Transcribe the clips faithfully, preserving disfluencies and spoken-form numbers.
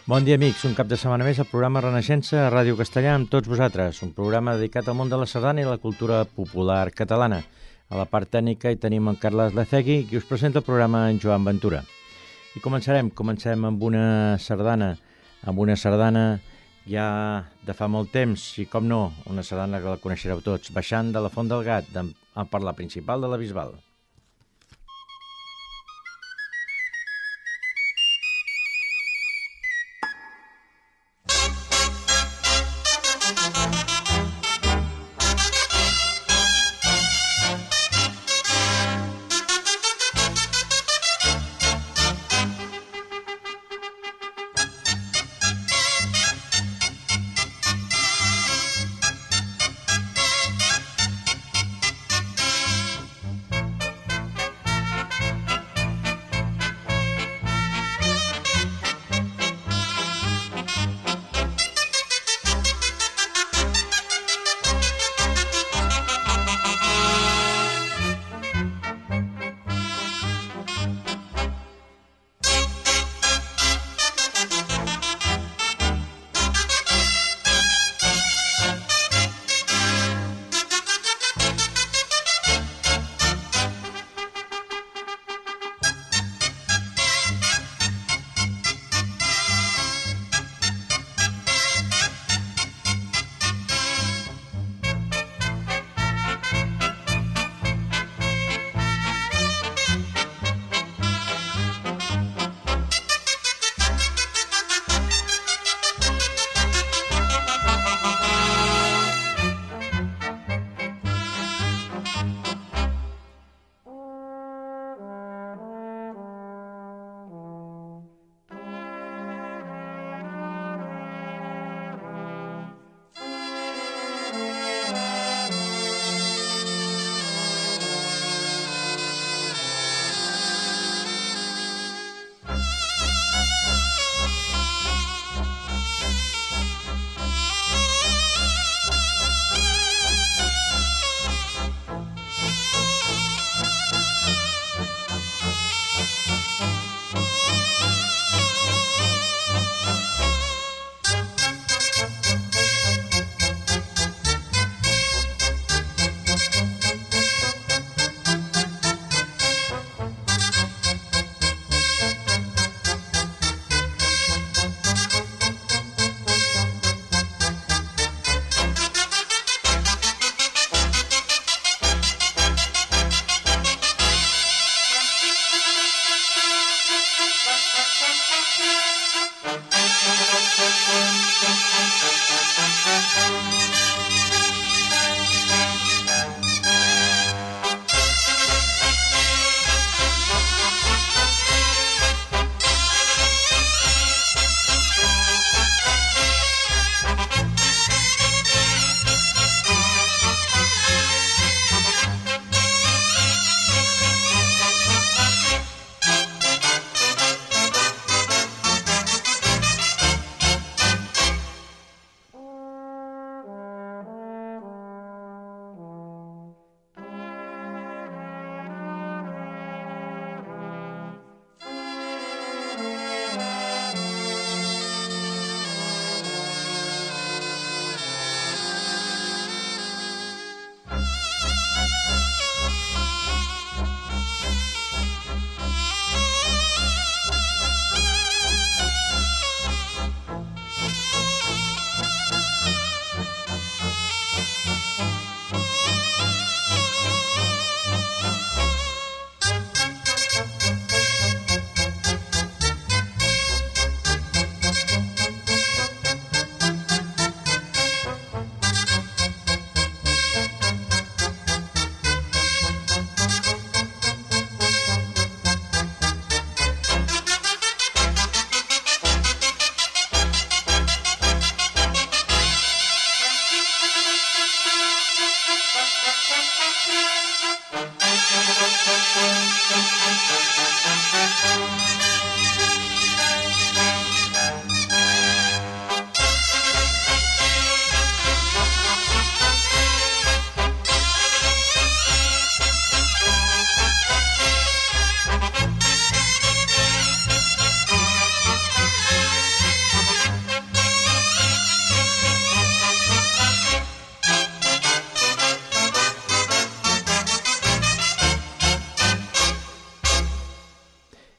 Bon dia, amics. Un cap de setmana més al programa Renaixença a Ràdio Castellà amb tots vosaltres. Un programa dedicat al món de la sardana i la cultura popular catalana. A la part tècnica hi tenim en Carles Lecegui, qui us presenta el programa en Joan Ventura. I començarem. Comencem amb una sardana, amb una sardana ja de fa molt temps, i com no, una sardana que la coneixereu tots, Baixant de la Font del Gat, per la principal de la Bisbal.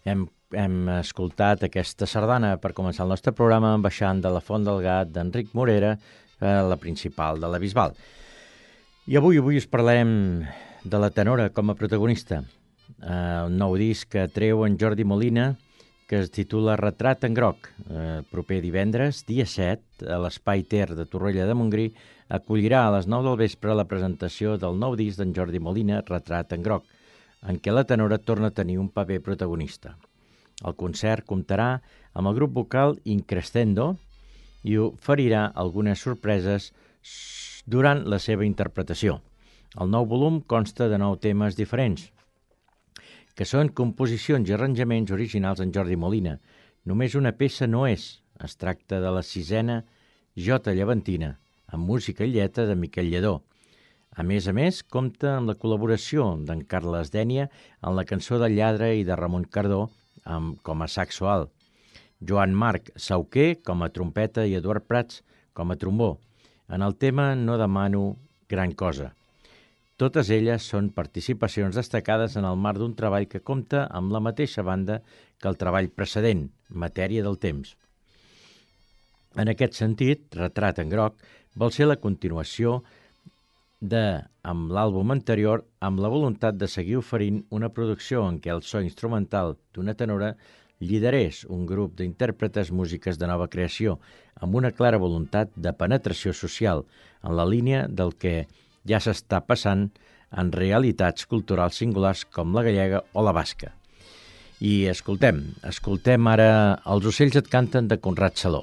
hem, hem escoltat aquesta sardana per començar el nostre programa baixant de la Font del Gat d'Enric Morera, eh, la principal de la Bisbal. I avui, avui us parlarem de la tenora com a protagonista. Eh, un nou disc que treu en Jordi Molina, que es titula Retrat en groc. Eh, proper divendres, dia set, a l'Espai Ter de Torroella de Montgrí, acollirà a les nou del vespre la presentació del nou disc d'en Jordi Molina, Retrat en groc, en què la tenora torna a tenir un paper protagonista. El concert comptarà amb el grup vocal Increscendo i oferirà algunes sorpreses durant la seva interpretació. El nou volum consta de nou temes diferents, que són composicions i arranjaments originals en Jordi Molina. Només una peça no és. Es tracta de la sisena Jota Llevantina, amb música i lletra de Miquel Lledó. A més a més, compta amb la col·laboració d'en Carles Dénia en la cançó del Lladre i de Ramon Cardó amb, com a saxo alt, Joan Marc Sauquer com a trompeta i Eduard Prats com a trombó. En el tema No demano gran cosa. Totes elles són participacions destacades en el marc d'un treball que compta amb la mateixa banda que el treball precedent, Matèria del temps. En aquest sentit, Retrat en groc vol ser la continuació de, amb l'àlbum anterior, amb la voluntat de seguir oferint una producció en què el so instrumental d'una tenora liderés un grup d'intèrpretes músiques de nova creació, amb una clara voluntat de penetració social, en la línia del que ja s'està passant en realitats culturals singulars com la gallega o la basca. I escoltem, escoltem ara Els ocells et canten de Conrad Saló.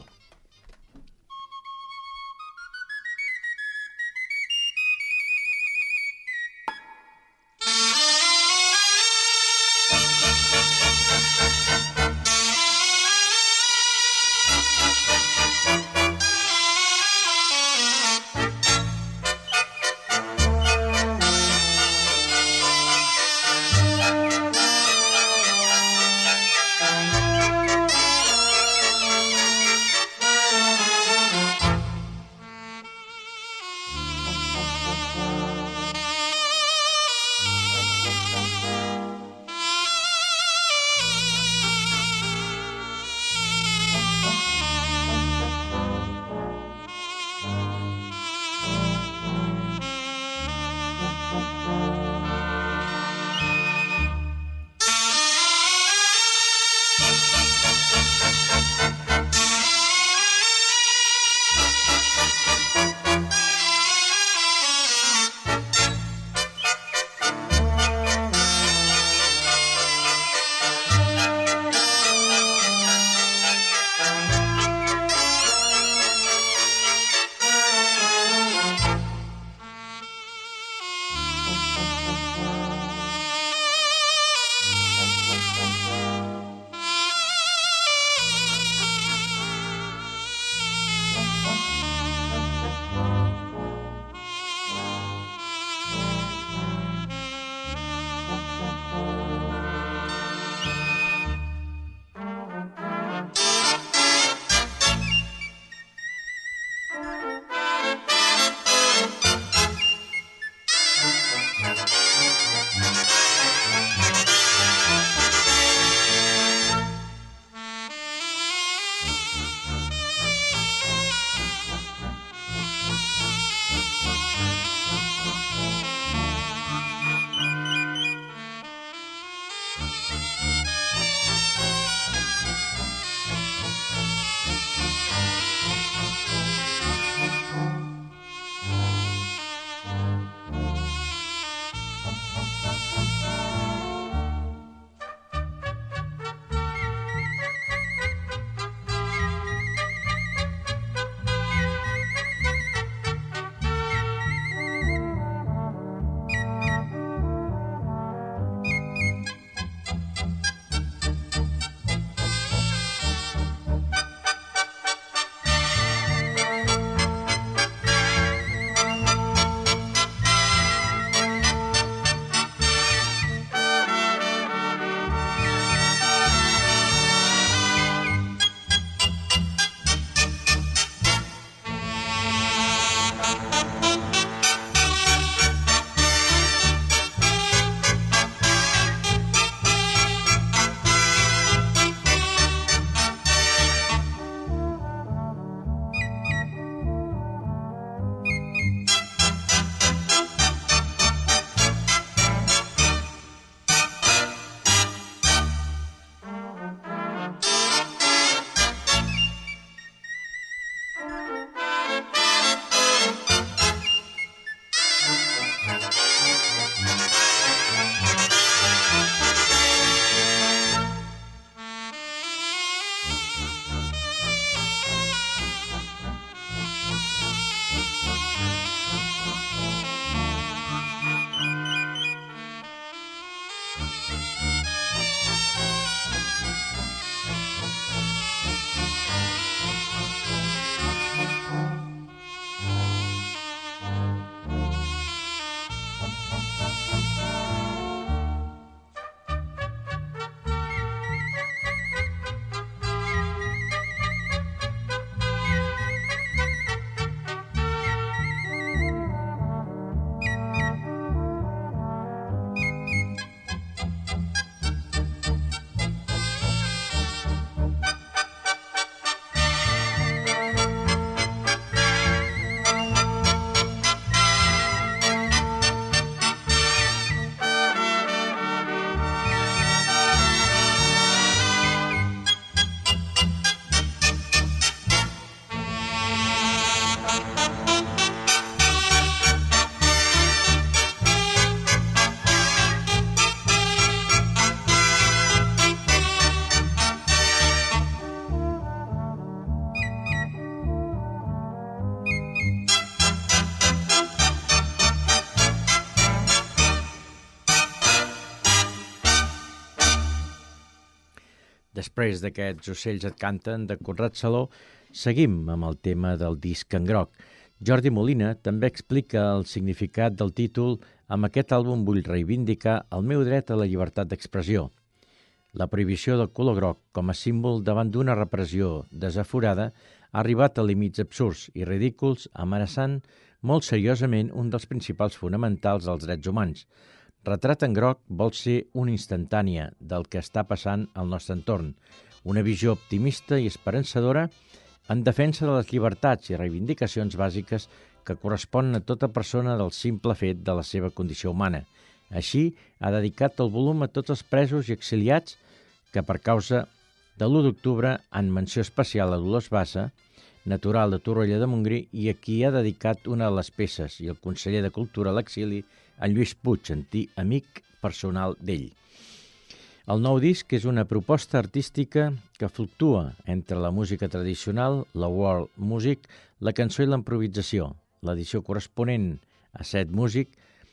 Després d'aquests ocells et canten de Conrad Saló, seguim amb el tema del disc en groc. Jordi Molina també explica el significat del títol «Amb aquest àlbum vull reivindicar el meu dret a la llibertat d'expressió». La prohibició del color groc com a símbol davant d'una repressió desaforada ha arribat a límits absurds i ridículs, amenaçant molt seriosament un dels principals fonamentals dels drets humans. Retrat en groc vol ser una instantània del que està passant al nostre entorn, una visió optimista i esperançadora en defensa de les llibertats i reivindicacions bàsiques que corresponen a tota persona del simple fet de la seva condició humana. Així, ha dedicat el volum a tots els presos i exiliats que, per causa de l'u d'octubre, en menció especial a Dolors Bassa, natural de Torroella de Montgrí, i a qui ha dedicat una de les peces, i el conseller de Cultura a l'exili, en Lluís Puig, antic amic personal d'ell. El nou disc és una proposta artística que fluctua entre la música tradicional, la world music, la cançó i la improvisació. L'edició corresponent a set músic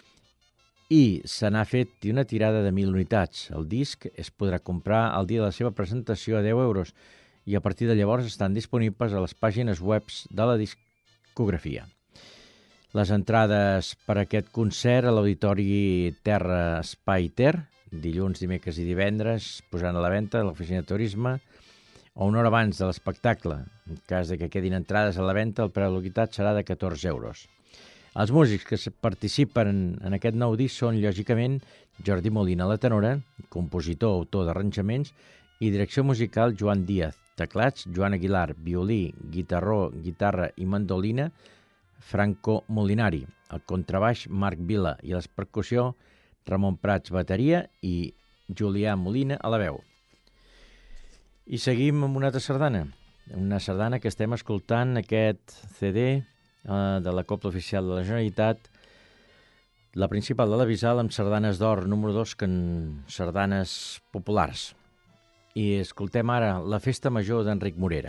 i se n'ha fet una tirada de mil unitats. El disc es podrà comprar el dia de la seva presentació a deu euros i a partir de llavors estan disponibles a les pàgines webs de la discografia. Les entrades per a aquest concert a l'Auditori Terra Espai Ter, dilluns, dimecres i divendres, posant a la venda a l'oficina de turisme, o una hora abans de l'espectacle. En cas de que quedin entrades a la venda, el preu de l'unitat serà de catorze euros. Els músics que participen en aquest nou disc són, lògicament, Jordi Molina a la tenora, compositor, autor d'arranjaments, i direcció musical Joan Díaz, teclats Joan Aguilar, violí, guitarró, guitarra i mandolina, Franco Molinari, el contrabaix Marc Vila i les percussió Ramon Prats bateria i Julià Molina a la veu. I seguim amb una altra sardana, una sardana que estem escoltant aquest C D eh, de la Cobla Oficial de la Generalitat, la principal de la Bisbal, amb sardanes d'or número dos, que en sardanes populars. I escoltem ara la Festa Major d'Enric Morera.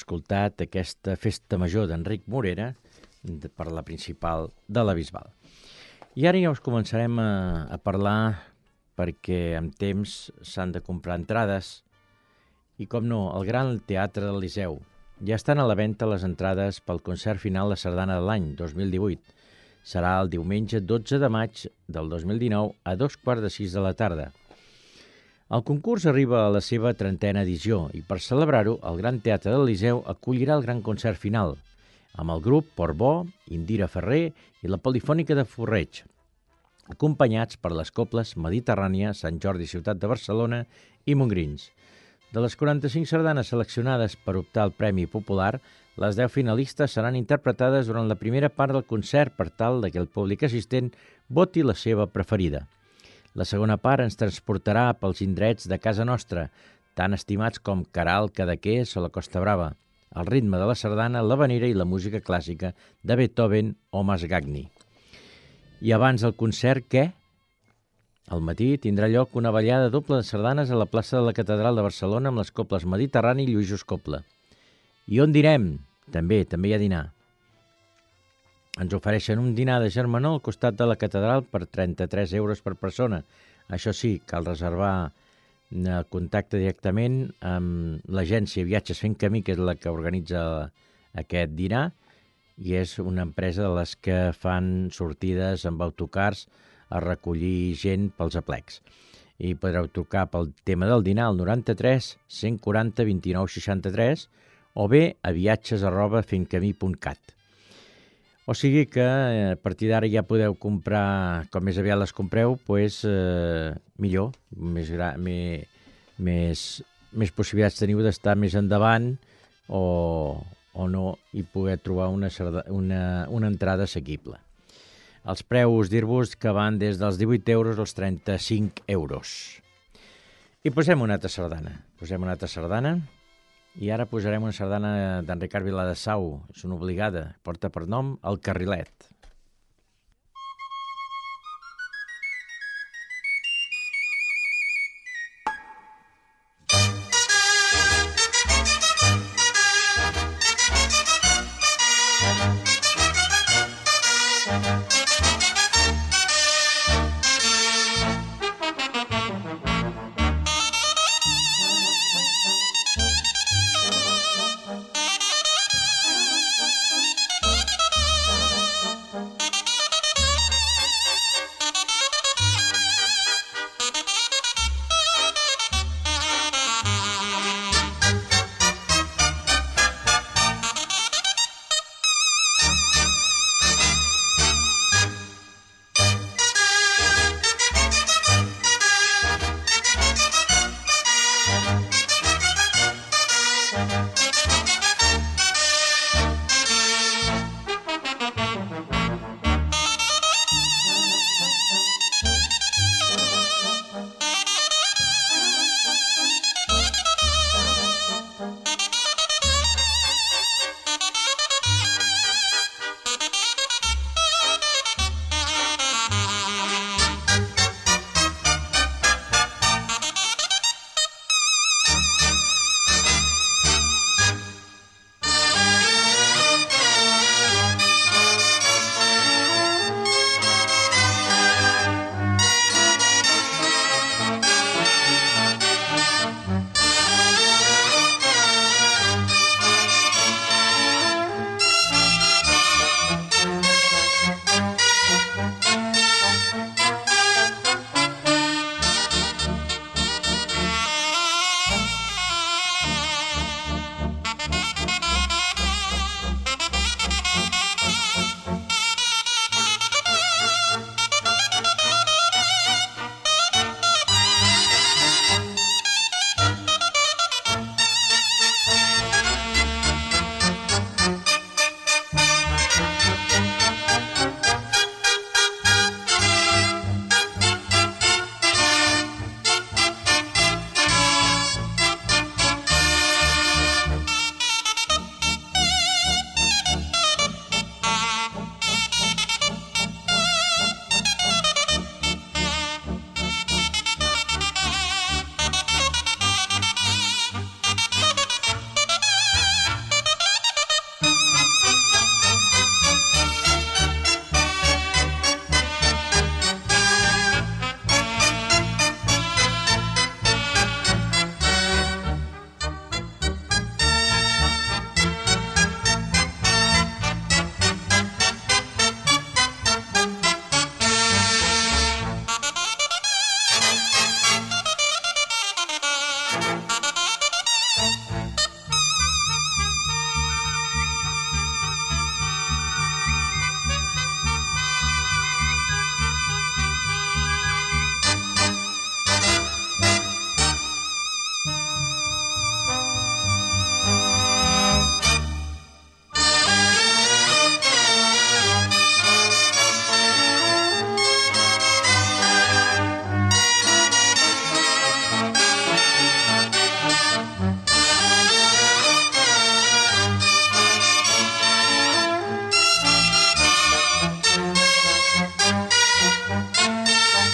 escoltat aquesta festa major d'Enric Morera per la principal de la Bisbal. I ara ja us començarem a, a parlar perquè amb temps s'han de comprar entrades i, com no, el Gran Teatre del Liceu. Ja estan a la venda les entrades pel concert final de Sardana de l'any dos mil divuit. Serà el diumenge dotze de maig del dos mil dinou a dos quarts de sis de la tarda. El concurs arriba a la seva trentena edició i per celebrar-ho el Gran Teatre del Liceu acollirà el gran concert final amb el grup Portbó, Indira Ferrer i la Polifònica de Forreig, acompanyats per les coples Mediterrània, Sant Jordi, Ciutat de Barcelona i Montgrins. De les quaranta-cinc sardanes seleccionades per optar al Premi Popular, les deu finalistes seran interpretades durant la primera part del concert per tal que el públic assistent voti la seva preferida. La segona part ens transportarà pels indrets de casa nostra, tan estimats com Caral, Cadaqués o la Costa Brava, al ritme de la sardana, l'havanera i la música clàssica de Beethoven o Masgagni. I abans del concert, què? Al matí tindrà lloc una ballada doble de sardanes a la plaça de la Catedral de Barcelona amb les coples Mediterrani i Lluís Copla. I on direm? També, també hi ha dinar. Ens ofereixen un dinar de germanor al costat de la catedral per trenta-tres euros per persona. Això sí, cal reservar el contacte directament amb l'agència Viatges Fent Camí, que és la que organitza aquest dinar, i és una empresa de les que fan sortides amb autocars a recollir gent pels aplecs. I podreu trucar pel tema del dinar al noranta-tres cent quaranta vint-i-nou seixanta-tres o bé a viatges arroba fentcamí punt cat. O sigui que a partir d'ara ja podeu comprar, com més aviat les compreu, doncs, eh, millor, més, gra, més, més, més possibilitats teniu d'estar més endavant o, o no i poder trobar una, una, una entrada assequible. Els preus, dir-vos que van des dels divuit euros als trenta-cinc euros. I posem una altra sardana. Posem una altra sardana i ara posarem una sardana d'en Ricard Viladesau. És una obligada. Porta per nom El Carrilet.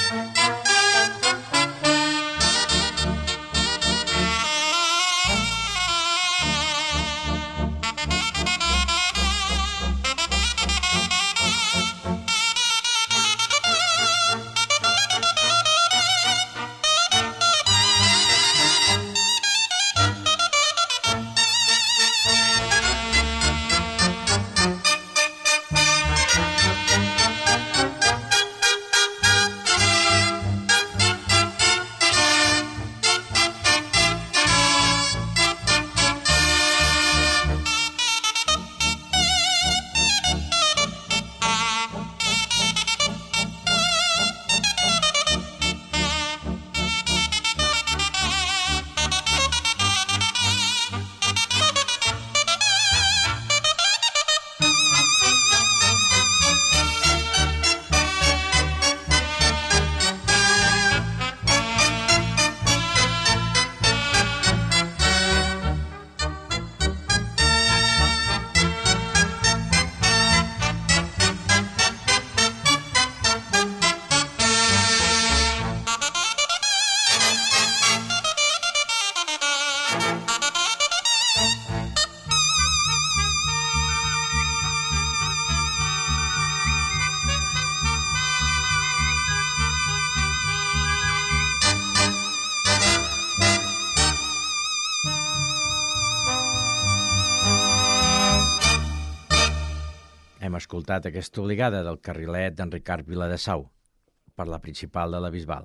Hem escoltat aquesta obligada del carrilet d'en Ricard Viladesau per la principal de la Bisbal.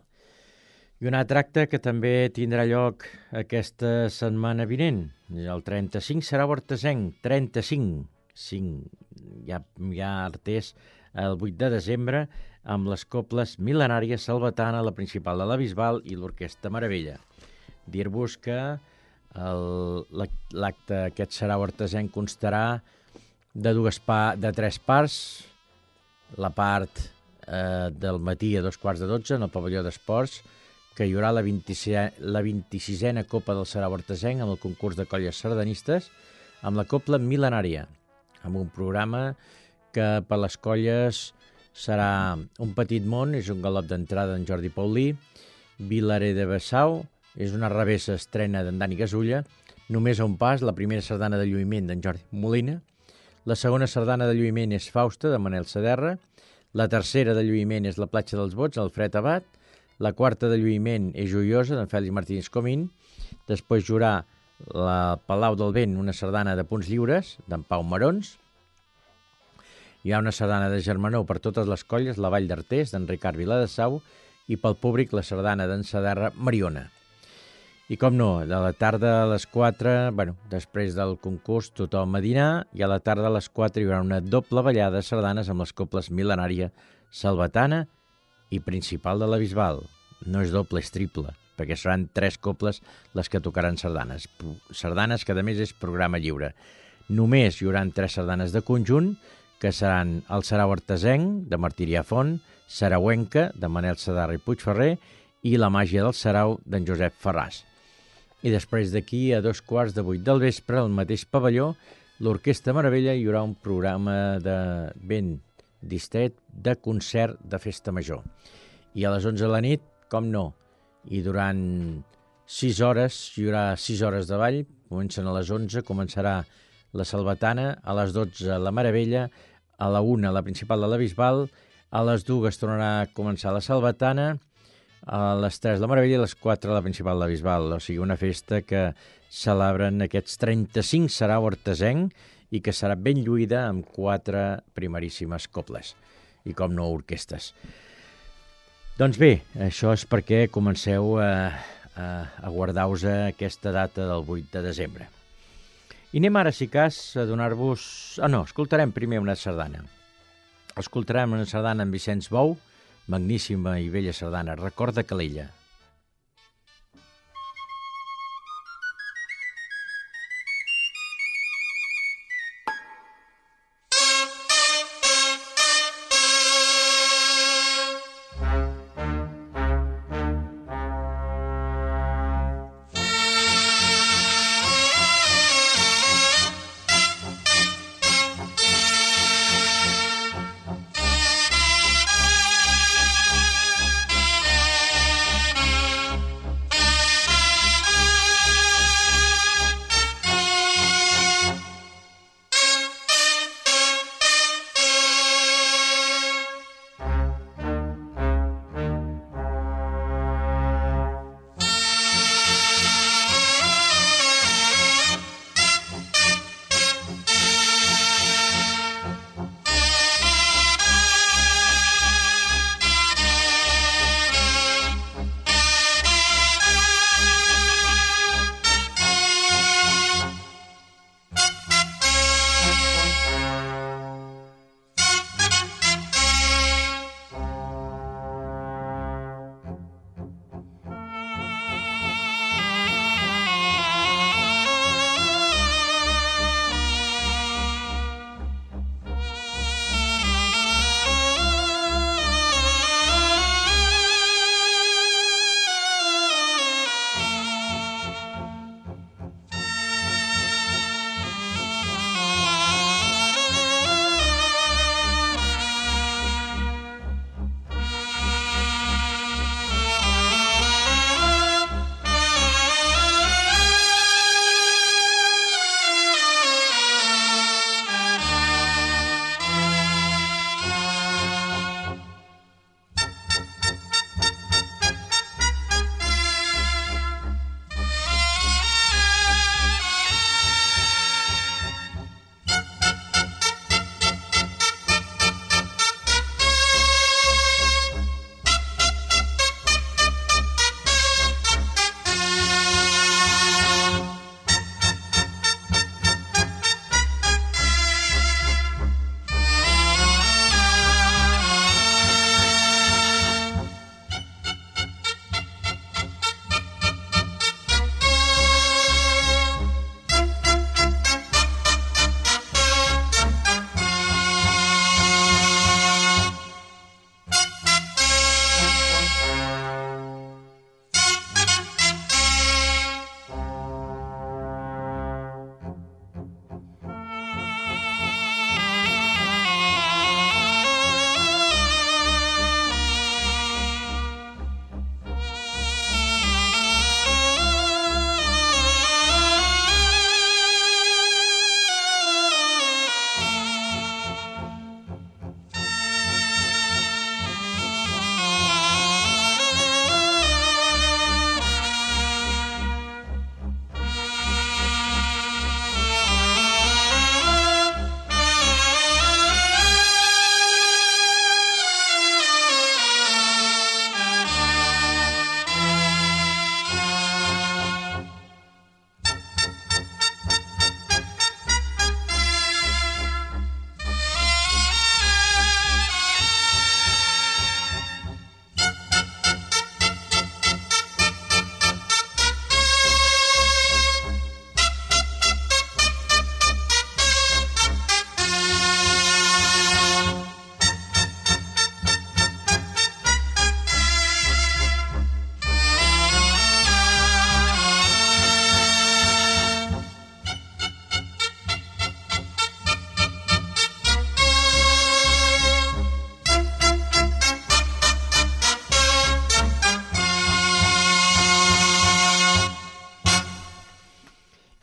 I un altre acte que també tindrà lloc aquesta setmana vinent. El trenta-cinc serà Hortesenc, trenta-cinc. cinc. Hi ha, hi ha arters el vuit de desembre amb les coples mil·lenàries Salvatana, la principal de la Bisbal i l'Orquestra Meravella. Dir-vos que l'acte aquest serà Hortesenc constarà de dues pa, de tres parts, la part eh, del matí a dos quarts de dotze en el pavelló d'esports, que hi haurà la, la vint-i-sisena Copa del Sarau Hortesenc amb el concurs de colles sardanistes, amb la copla mil·lenària, amb un programa que per les colles serà Un petit món, és un galop d'entrada d'en Jordi Paulí, Vilaré de Bessau, és una revessa estrena d'en Dani Gasulla, Només a un pas, la primera sardana de lluïment d'en Jordi Molina, la segona sardana de lluïment és Fausta, de Manel Saderra, la tercera de lluïment és La platja dels bots, d'Alfred Abad, la quarta de lluïment és Joiosa, d'en Fèlix Martínez Comín, després jugarà la Palau del Vent, una sardana de punts lliures, d'en Pau Marons, hi ha una sardana de germanor per totes les colles, La Vall d'Artés, d'en Ricard Viladesau, i pel públic la sardana d'en Saderra, Mariona. I com no, de la tarda a les quatre, bueno, després del concurs tothom a dinar, i a la tarda a les quatre hi haurà una doble ballada de sardanes amb les coples mil·lenària Salvatana i principal de la Bisbal. No és doble, és triple, perquè seran tres coples les que tocaran sardanes. Sardanes que a més és programa lliure. Només hi haurà tres sardanes de conjunt, que seran el Sarau Hortesenc, de Martirià Font, Sarauenca, de Manel Saderra i Puigferrer, i La màgia del Sarau, d'en Josep Ferràs. I després d'aquí, a dos quarts de vuit del vespre, al mateix pavelló, l'Orquestra Meravella hi haurà un programa de ben distret de concert de festa major. I a les onze de la nit, com no, i durant sis hores, hi haurà sis hores de ball, comencen a les onze, començarà la Salvatana, a les dotze la Meravella, a la una la principal de la Bisbal, a les dues tornarà a començar la Salvatana, a les tres la Meravella i a les quatre la principal de la Bisbal. O sigui, una festa que celebren aquests trenta-cinc Sarau Hortesenc i que serà ben lluïda amb quatre primeríssimes coples i, com no, orquestes. Doncs bé, això és perquè comenceu a, a, a guardar-vos aquesta data del vuit de desembre. I anem ara, si cas, a donar-vos... Ah, no, escoltarem primer una sardana. Escoltarem una sardana amb Vicenç Bou, magníssima i bella sardana, Recorda Calella.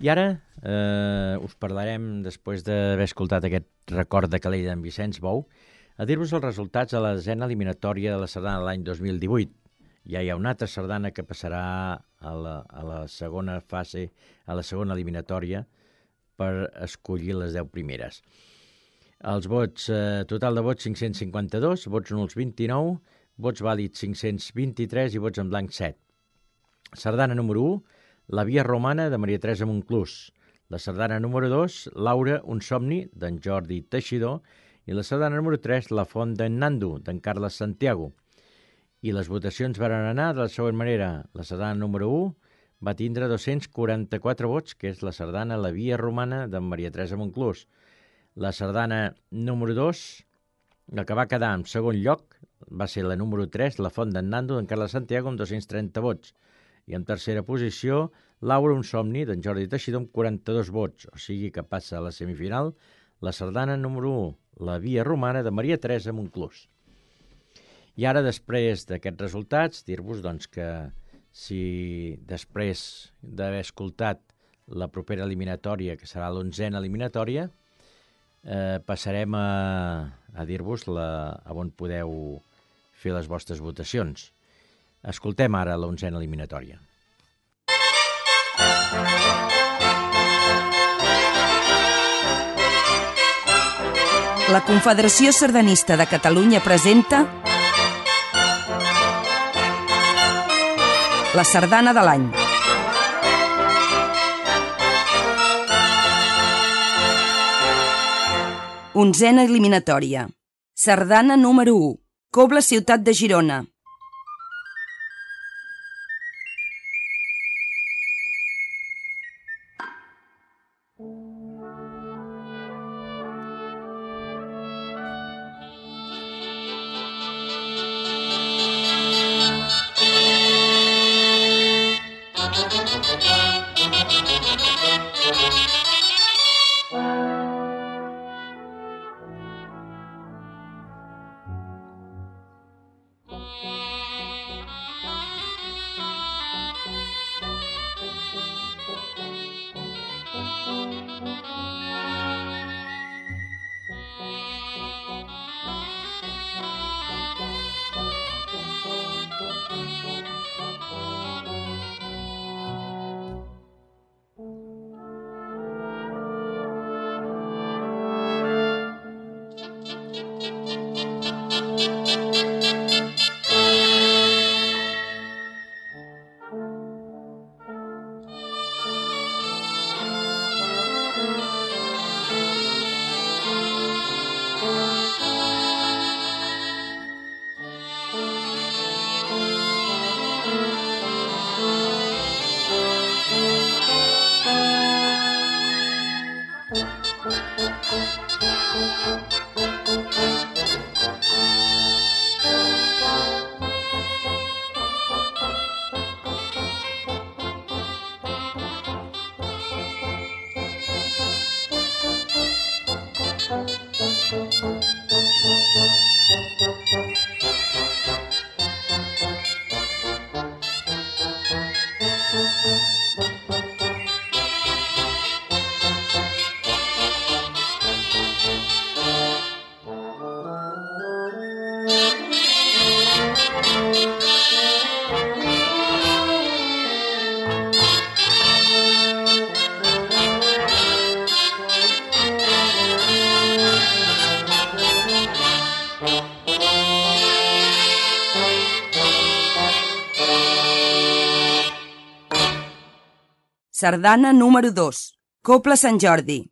I ara eh, us parlarem, després d'haver escoltat aquest record de Calella d'en Vicenç Bou, a dir-vos els resultats de la desena eliminatòria de la sardana de l'any dos mil divuit. Ja hi ha una altra sardana que passarà a la, a la segona fase, a la segona eliminatòria, per escollir les deu primeres. Els vots, eh, total de vots cinc-cents cinquanta-dos, vots nuls vint-i-nou, vots vàlids cinc-cents vint-i-tres i vots en blanc set. Sardana número u, La via romana, de Maria Teresa Monclús. La sardana número dos, Laura, un somni, d'en Jordi Teixidor. I la sardana número tres, La font d'en Nando, d'en Carles Santiago. I les votacions van anar de la següent manera. La sardana número u va tindre dos-cents quaranta-quatre vots, que és la sardana La via romana, d'en Maria Teresa Monclús. La sardana número dos, la que va quedar en segon lloc, va ser la número tres, La font d'en Nando, d'en Carles Santiago, amb dos-cents trenta vots. I en tercera posició, Laura, un somni, d'en Jordi Teixidor, amb quaranta-dos vots, o sigui que passa a la semifinal la sardana número u, La via romana, de Maria Teresa Monclús. I ara, després d'aquests resultats, dir-vos doncs, que si després d'haver escoltat la propera eliminatòria, que serà l'onzena eliminatòria, eh, passarem a, a dir-vos la, a on podeu fer les vostres votacions. Escoltem ara l'onzena eliminatòria. La Confederació Sardanista de Catalunya presenta la sardana de l'any. Onzena eliminatòria. Sardana número u. Cobla, ciutat de Girona. Sardana número dos. Cobla Sant Jordi.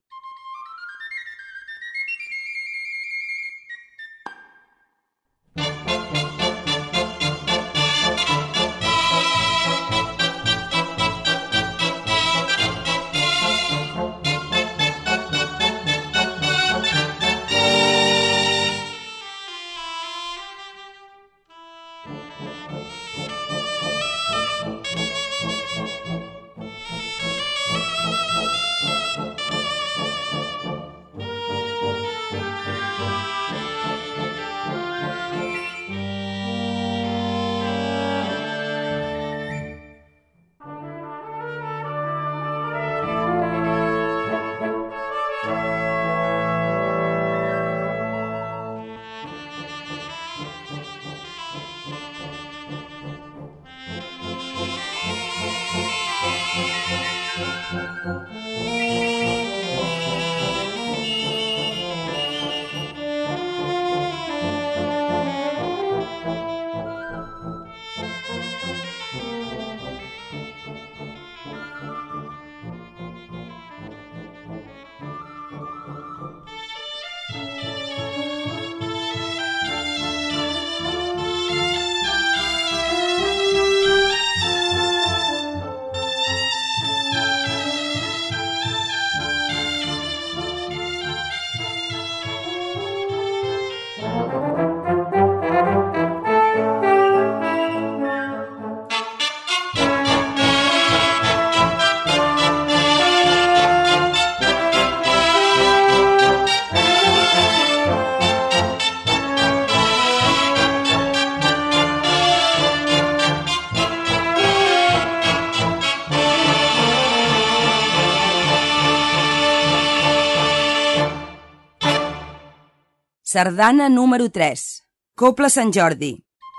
Sardana número tres. Cobla Sant Jordi.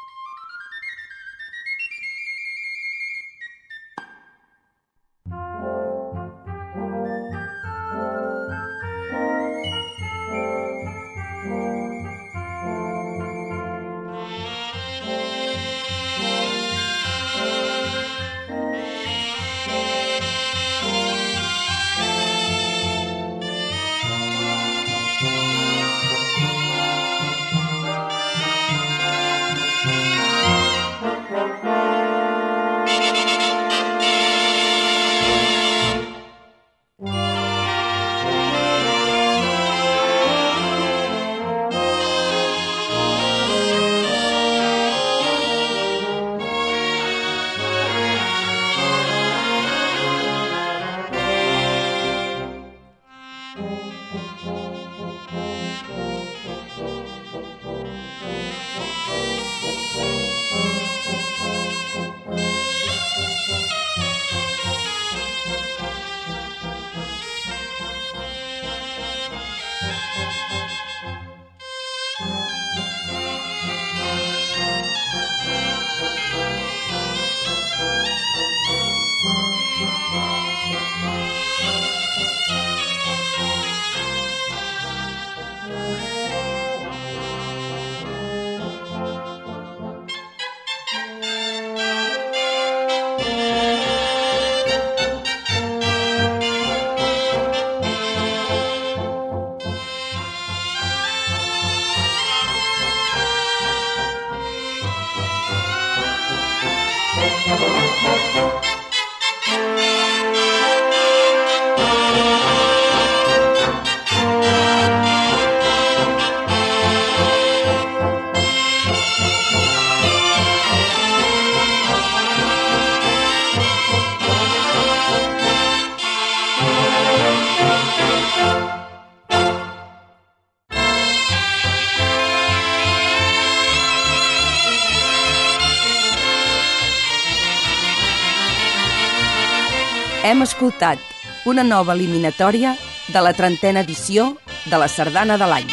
Hem escoltat una nova eliminatòria de la trentena edició de la Sardana de l'Any.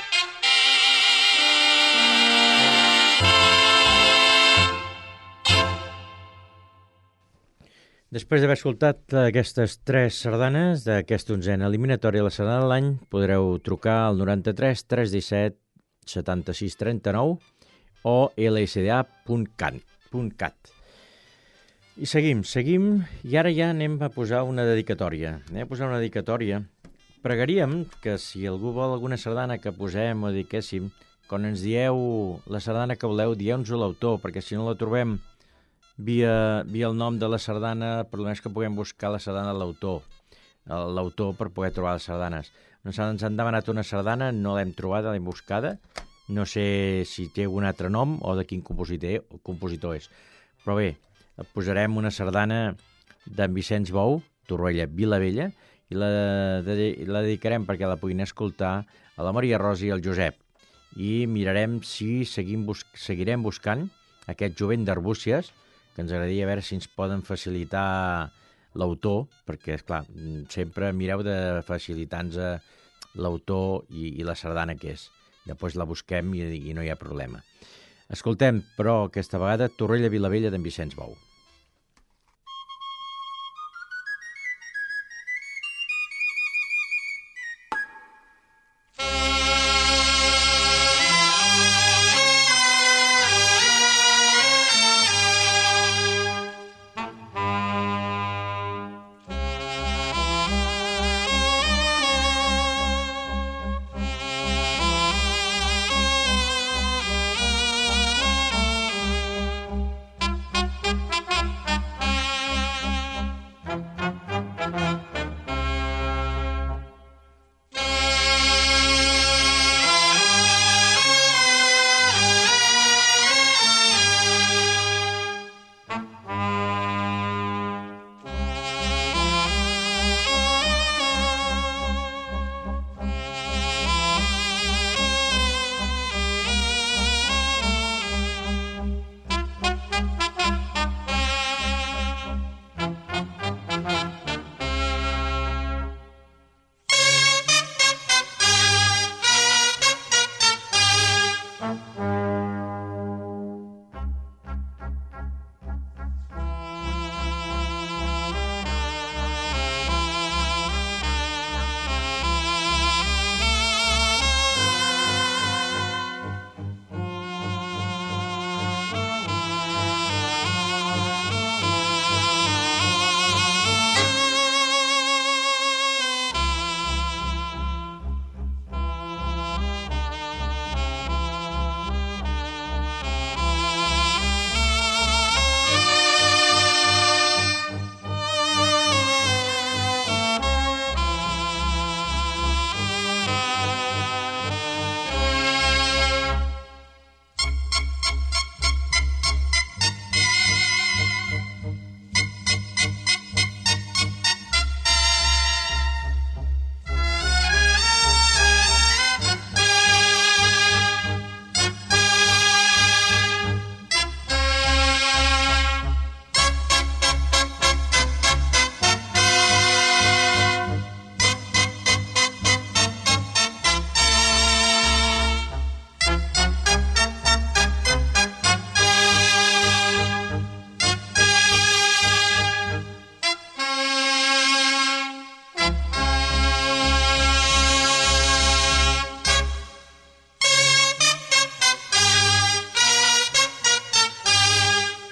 Després d'haver escoltat aquestes tres sardanes d'aquesta onzena eliminatòria de la Sardana de l'Any, podreu trucar al noranta-tres tres disset setanta-sis trenta-nou o l s d a punt cat. I seguim, seguim, i ara ja anem a posar una dedicatòria. Anem a posar una dedicatòria. Pregaríem que si algú vol alguna sardana que posem o dediquéssim, quan ens dieu la sardana que voleu, dieu-nos l'autor, perquè si no la trobem via, via el nom de la sardana, per almenys que puguem buscar la sardana de l'autor, l'autor per poder trobar les sardanes. Ens han demanat una sardana, no l'hem trobada, l'hem buscada, no sé si té algun altre nom o de quin compositor, compositor és. Però bé, posarem una sardana d'en Vicenç Bou, Torroella Vilavella, i la, de, la dedicarem perquè la puguin escoltar a la Maria Rosa i al Josep. I mirarem si seguim bus seguirem buscant aquest jovent d'Arbúcies, que ens agradaria veure si ens poden facilitar l'autor, perquè, esclar, sempre mireu de facilitar-nos l'autor i, i la sardana que és. Després la busquem i, i no hi ha problema. Escoltem, però, aquesta vegada, Torroella Vilavella d'en Vicenç Bou. Thank you.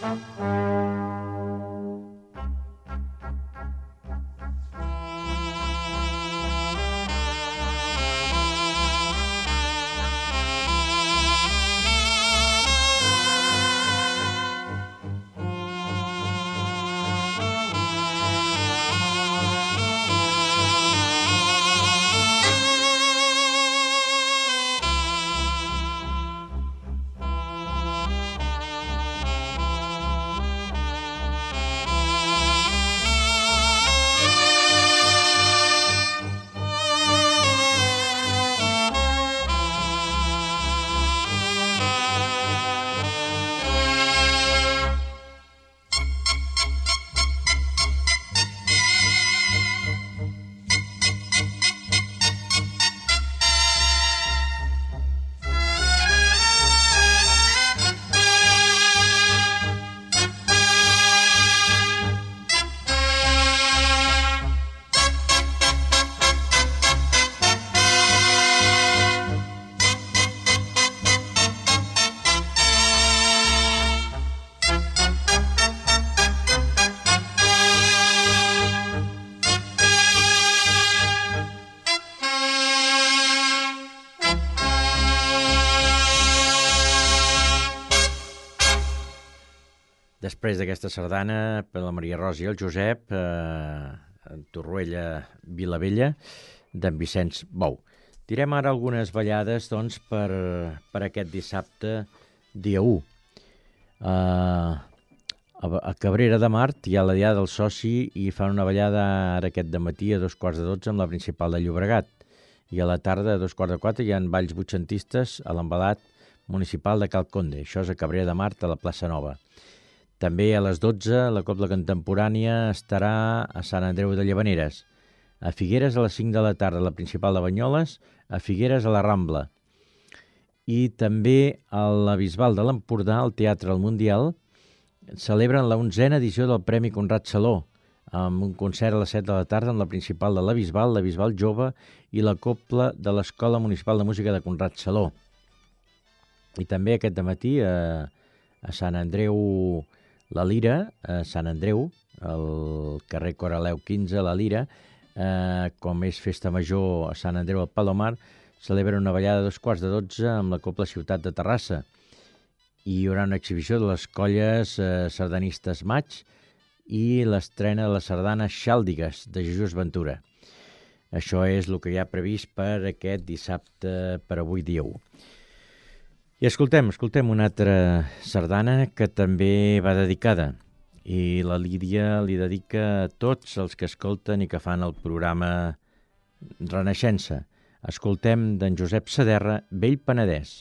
Després d'aquesta sardana per la Maria Rosa i el Josep, eh, en Torroella Vilavella, d'en Vicenç Bou. Direm ara algunes ballades doncs, per, per aquest dissabte, dia u. Uh, a Cabrera de Mar hi ha la Diada del Soci i fan una ballada ara aquest dematí a dos quarts de dotze amb la Principal de Llobregat. I a la tarda, a dos quarts de quatre, hi ha balls vuitcentistes a l'embalat municipal de Cal Conde. Això és a Cabrera de Mar, a la plaça Nova. També a les dotze la Cobla Contemporània estarà a Sant Andreu de Llavaneres. A Figueres a les cinc de la tarda la Principal de Banyoles, a Figueres a la Rambla. I també a la Bisbal de l'Empordà, al Teatre El Mundial, celebren la onzena edició del Premi Conrad Saló, amb un concert a les set de la tarda amb la Principal de la Bisbal, la Bisbal Jove i la Cobla de l'Escola Municipal de Música de Conrad Saló. I també aquest dematí a, a Sant Andreu la Lira, a Sant Andreu, al carrer Coraleu quinze, la Lira, eh, com és festa major a Sant Andreu al Palomar, celebra una ballada a dos quarts de dotze amb la Cobla Ciutat de Terrassa. I hi haurà una exhibició de les colles eh, sardanistes Maig i l'estrena de la sardana Xàldigues, de Jesús Ventura. Això és el que hi ha previst per aquest dissabte, per avui dia u. I escoltem, escoltem una altra sardana que també va dedicada. I la Lídia li dedica a tots els que escolten i que fan el programa Renaixença. Escoltem d'en Josep Saderra, Vell Penedès.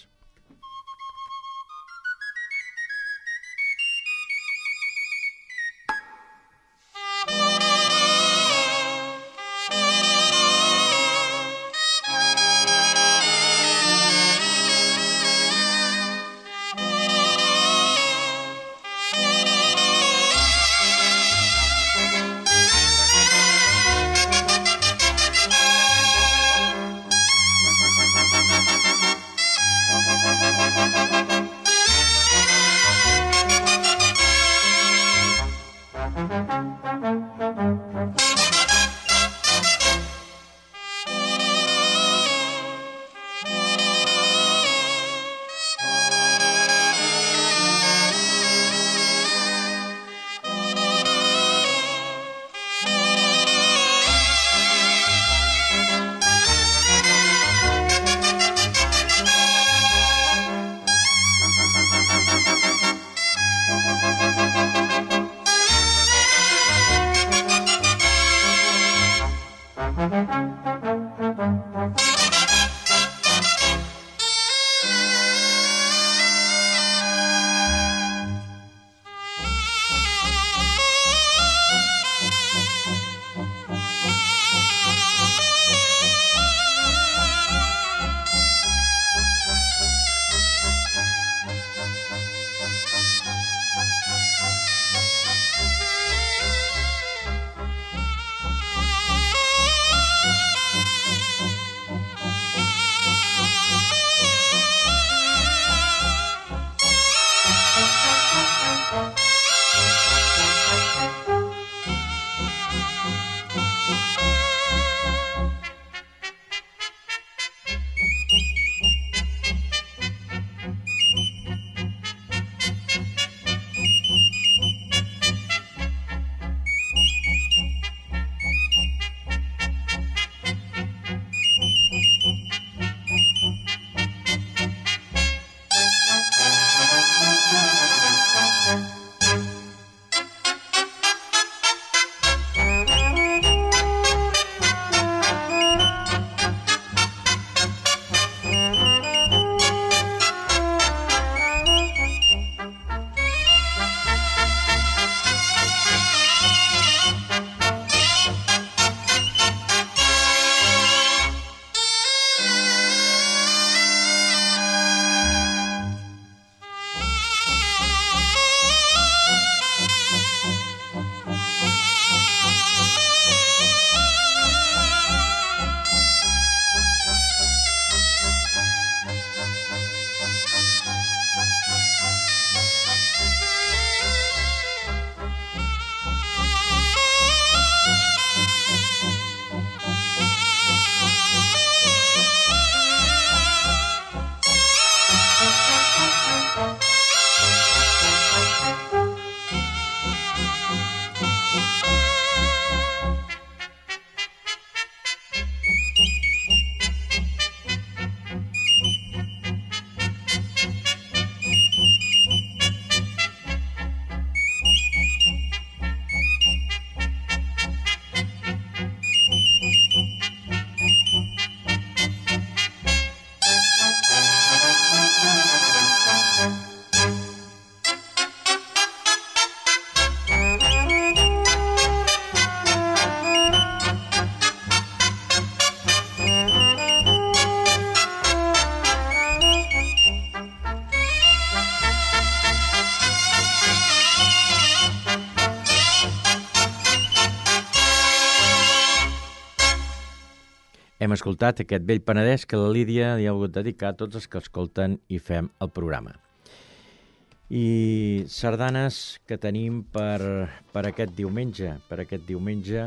Hem escoltat aquest vell penedès que la Lídia li ha volgut dedicar a tots els que escolten i fem el programa. I sardanes que tenim per, per aquest diumenge. Per aquest diumenge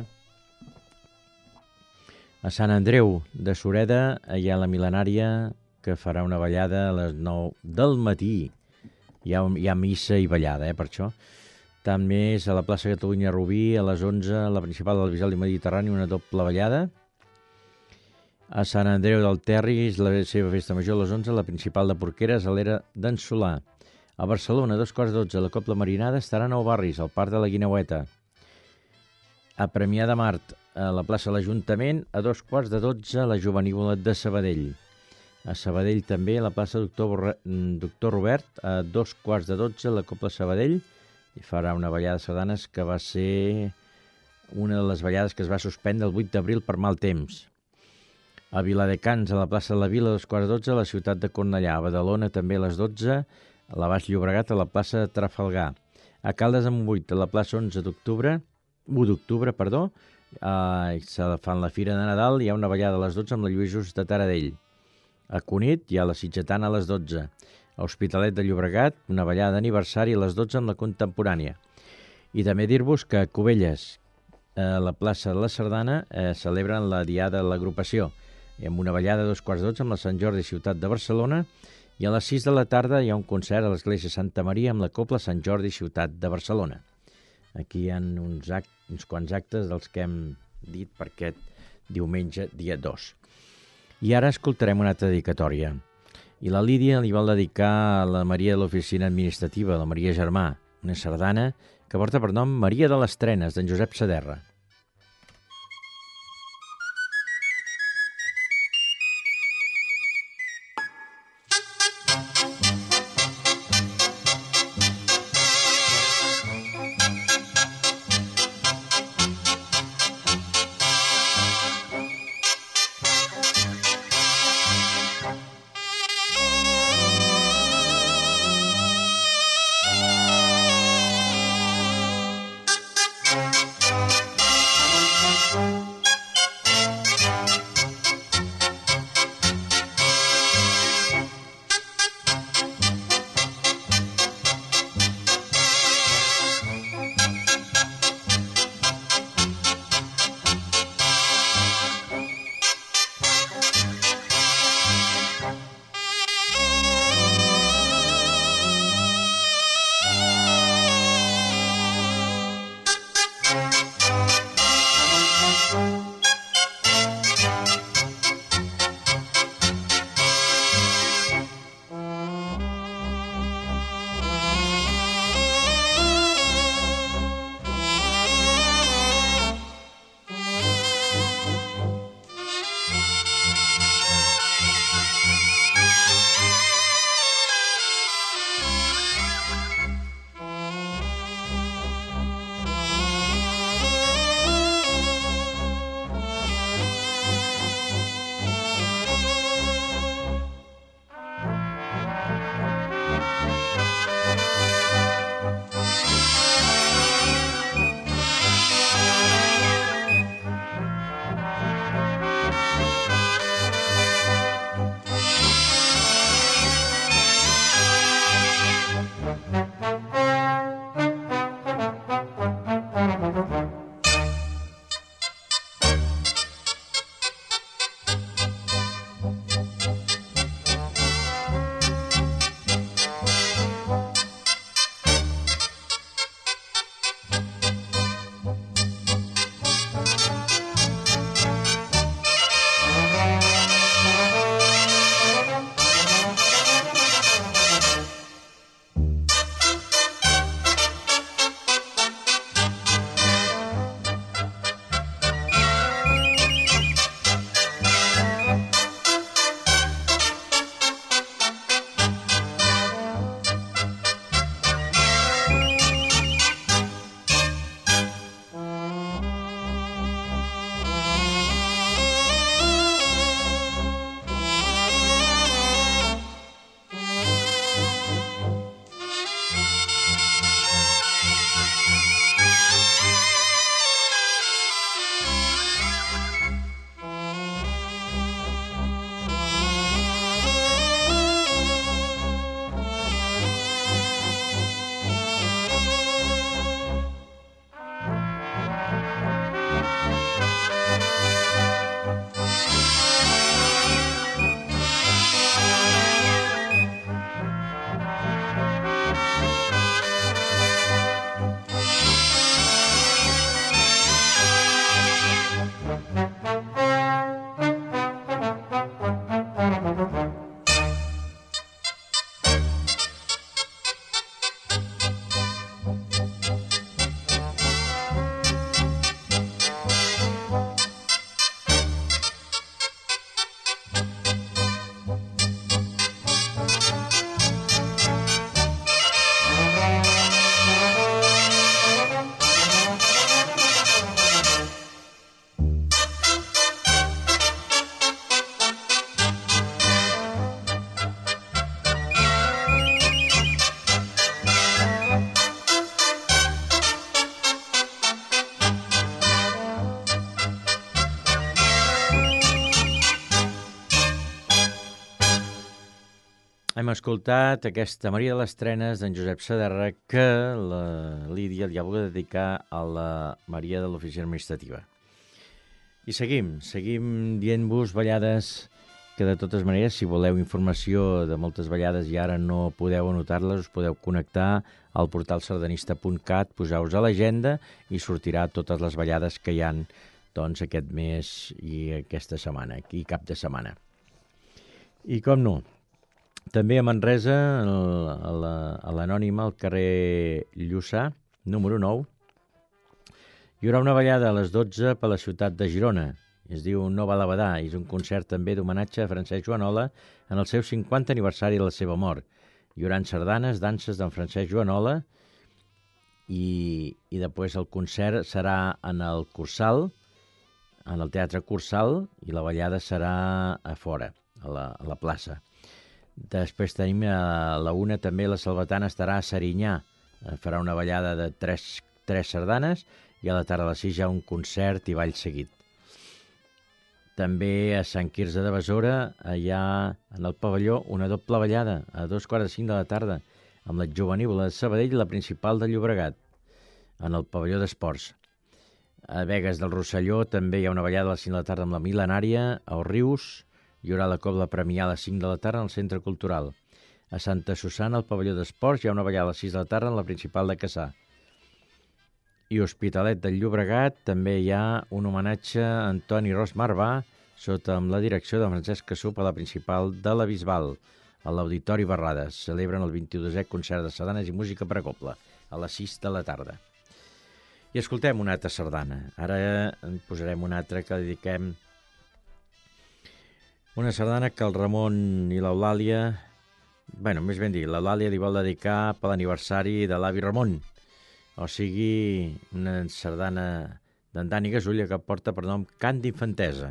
a Sant Andreu de Sureda hi ha la mil·lenària que farà una ballada a les nou del matí. Hi ha, hi ha missa i ballada, eh, per això. També és a la plaça Catalunya Rubí, a les onze, la principal del Visal i Mediterrani, una doble ballada. A Sant Andreu del Terri és la seva festa major a les onze, la principal de Porqueres, a l'era d'en Solà. A Barcelona, a dos quarts de dotze, la Cobla Marinada estarà a Nou Barris, al Parc de la Guineueta. A Premià de Mar, a la plaça de l'Ajuntament, a dos quarts de dotze, la Jovenívola de Sabadell. A Sabadell també, a la plaça Doctor, Doctor Robert, a dos quarts de dotze, la Cobla Sabadell, i farà una ballada de sardanes que va ser una de les ballades que es va suspendre el vuit d'abril per mal temps. A Viladecans, a la plaça de la Vila, a dos quarts de dotze, a la ciutat de Cornellà. A Badalona també a les dotze, a la Baix Llobregat, a la plaça de Trafalgar. A Caldes de Montbui, a la plaça onze d'octubre, u d'octubre, perdó, eh, se fan la Fira de Nadal, hi ha una ballada a les dotze amb la Lluís Just de Taradell. A Cunit hi ha la Sitgetana a les dotze. A Hospitalet de Llobregat, una ballada d'aniversari a les dotze amb la Contemporània. I també dir-vos que a Cubelles, a la plaça de la Sardana, eh, celebren la Diada de l'Agrupació, i amb una ballada a dos quarts de dotze amb la Sant Jordi Ciutat de Barcelona, i a les sis de la tarda hi ha un concert a l'Església Santa Maria amb la Cobla Sant Jordi Ciutat de Barcelona. Aquí hi ha uns, act, uns quants actes dels que hem dit per aquest diumenge, dia dos. I ara escoltarem una altra dedicatòria. I la Lídia li vol dedicar a la Maria de l'Oficina Administrativa, la Maria Germà, una sardana que porta per nom Maria de les Trenes, d'en Josep Saderra. Hem escoltat aquesta Maria de les Trenes d'en Josep Saderra que la Lídia li ha volgut dedicar a la Maria de l'Oficina Administrativa. I seguim, seguim dient-vos ballades que de totes maneres, si voleu informació de moltes ballades i ara no podeu anotar-les, us podeu connectar al portal sardanista punt cat, poseu-vos a l'agenda i sortirà totes les ballades que hi han doncs, aquest mes i aquesta setmana, i cap de setmana. I com no, també a Manresa, a l'Anònima, al carrer Lluçà, número nou, hi haurà una ballada a les dotze per la ciutat de Girona. Es diu Nova Labadà, i és un concert també d'homenatge a Francesc Joanola en el seu cinquanta aniversari de la seva mort. Hi haurà sardanes, danses d'en Francesc Joanola i, i després el concert serà en el Cursal, en el Teatre Cursal, i la ballada serà a fora, a la, a la plaça. Després tenim a la una també la Salvatana estarà a Serinyà, farà una ballada de tres, tres sardanes i a la tarda a les sis hi ha un concert i ball seguit. També a Sant Quirze de Besora hi ha en el pavelló una doble ballada a dos quarts de cinc de la tarda amb la Jovenívola de Sabadell i la Principal de Llobregat en el pavelló d'esports. A Begues del Rosselló també hi ha una ballada a les cinc de la tarda amb la Mil·lenària, a Rius. Hi haurà la Cobla Premià a les cinc de la tarda al Centre Cultural. A Santa Susana, al pavelló d'esports, hi ha una ballada a les sis de la tarda en la Principal de Cassà. I Hospitalet del Llobregat també hi ha un homenatge a Antoni Ros Marvà sota amb la direcció de Francesc Cassup a la Principal de la Bisbal, a l'Auditori Barrades. Celebren el vint-i-dosè concert de sardanes i música per a cobla, a les sis de la tarda. I escoltem una altra sardana. Ara en posarem una altra que dediquem una sardana que el Ramon i l'Eulàlia, bueno, més ben dit, l'Eulàlia li vol dedicar per l'aniversari de l'avi Ramon, o sigui, una sardana d'en Dani Gasulla que porta per nom Cant d'Infantesa.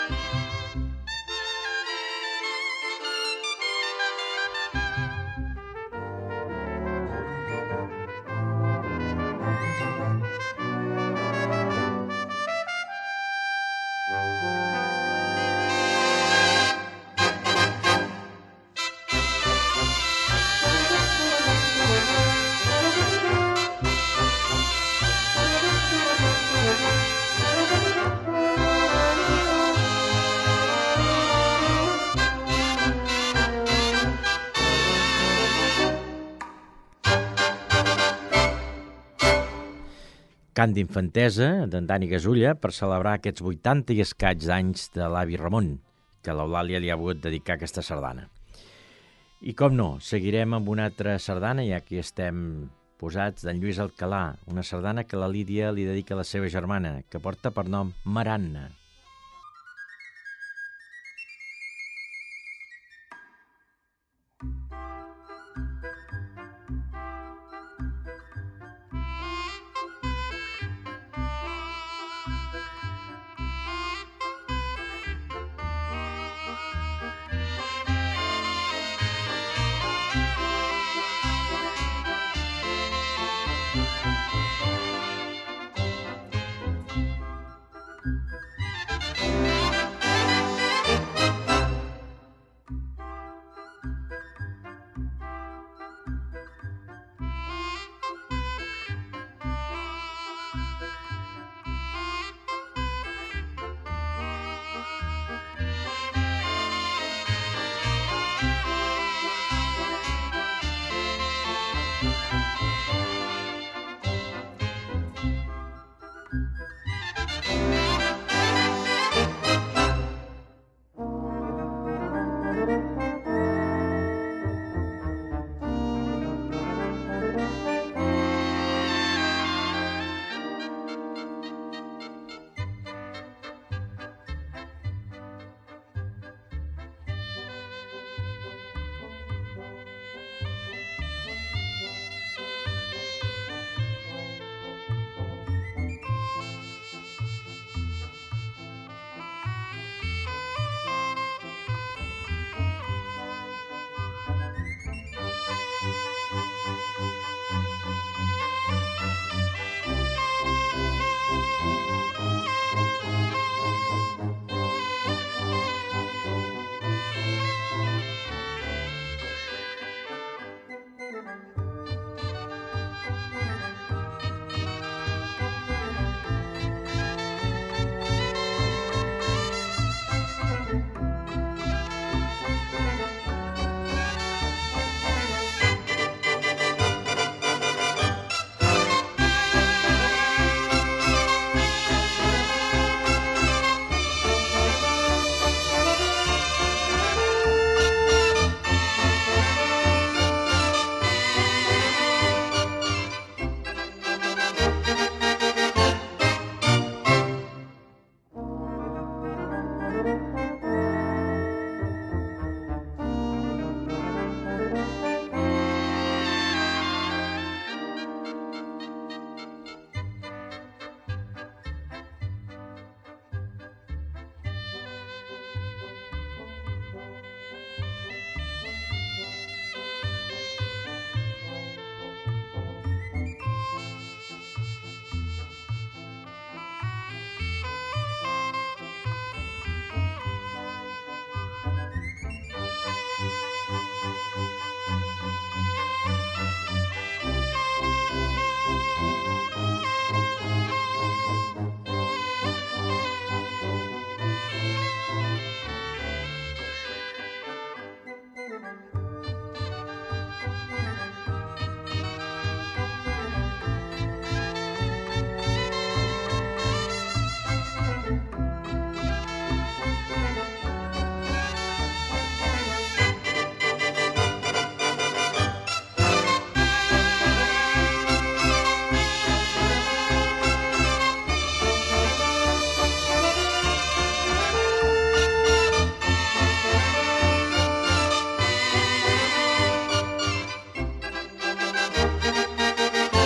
Cant d'infantesa d'en Dani Gasulla per celebrar aquests vuitanta i escaig d'anys de l'avi Ramon, que l'Eulàlia li ha volgut dedicar aquesta sardana. I com no, seguirem amb una altra sardana, ja que estem posats, d'en Lluís Alcalà, una sardana que la Lídia li dedica a la seva germana, que porta per nom Maranna.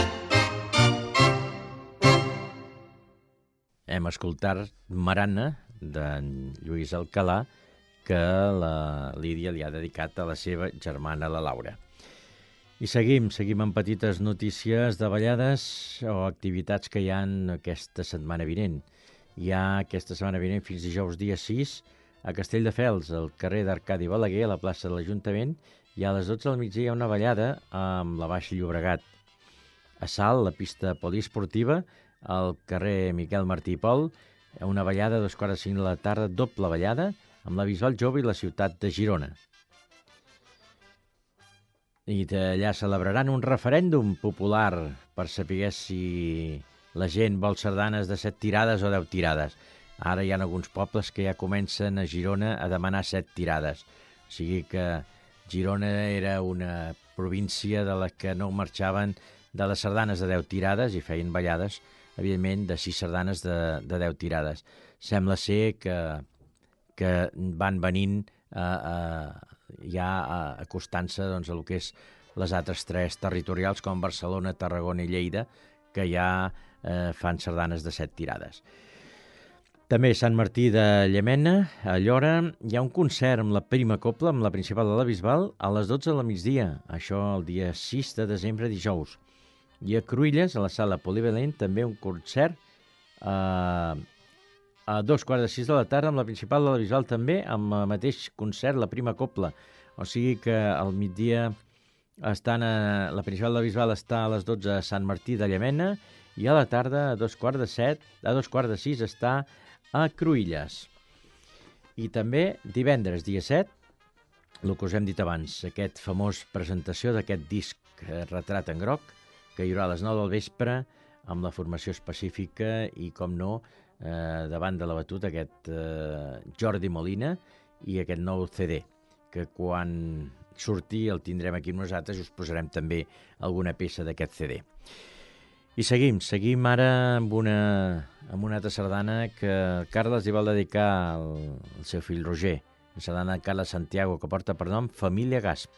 Hem escoltat Maranna, d'en Lluís Alcalà, que la Lídia li ha dedicat a la seva germana, la Laura. I seguim, seguim amb petites notícies de ballades o activitats que hi ha aquesta setmana vinent. Hi ha aquesta setmana vinent fins dijous dia sis a Castelldefels, al carrer d'Arcadi Balaguer, a la plaça de l'Ajuntament, i a les dotze del migdia hi ha una ballada amb la Baixa Llobregat. A Salt, la pista poliesportiva, al carrer Miquel Martí i Pol, una ballada a dos quarts de cinc de la tarda, doble ballada, amb la Bisbal Jove i la ciutat de Girona. I allà celebraran un referèndum popular per saber si la gent vol sardanes de set tirades o deu tirades. Ara hi ha alguns pobles que ja comencen a Girona a demanar set tirades. O sigui que Girona era una província de la que no marxaven de les sardanes de deu tirades i feien ballades, evidentment, de sis sardanes de, de deu tirades. Sembla ser que, que van venint a, a, ja acostant-se doncs, a el que és les altres tres territorials, com Barcelona, Tarragona i Lleida, que ja eh, fan sardanes de set tirades. També Sant Martí de Llémena, a Llora, hi ha un concert amb la Prima Copla, amb la Principal de la Bisbal, a les dotze de la migdia, això el dia sis de desembre, dijous. I a Cruïlles, a la sala Polivalent, també un concert eh, a dos quarts de sis de la tarda amb la Principal de la Bisbal, també amb el mateix concert, la Prima Copla. O sigui que al migdia estan a, la Principal de la Bisbal està a les dotze a Sant Martí de Llémena i a la tarda a dos quarts de set, a dos quarts de sis està a Cruïlles. I també divendres, dia set, el que us hem dit abans, aquest famós presentació d'aquest disc eh, Retrat en groc, que hi haurà a les nou del vespre amb la formació específica i, com no, eh, davant de la batuta aquest eh, Jordi Molina i aquest nou C D, que quan surti el tindrem aquí amb nosaltres i us posarem també alguna peça d'aquest C D. I seguim, seguim ara amb una, amb una altra sardana que Carles li vol dedicar al, al seu fill Roger, la sardana de Carles Santiago, que porta per nom Família Gasp.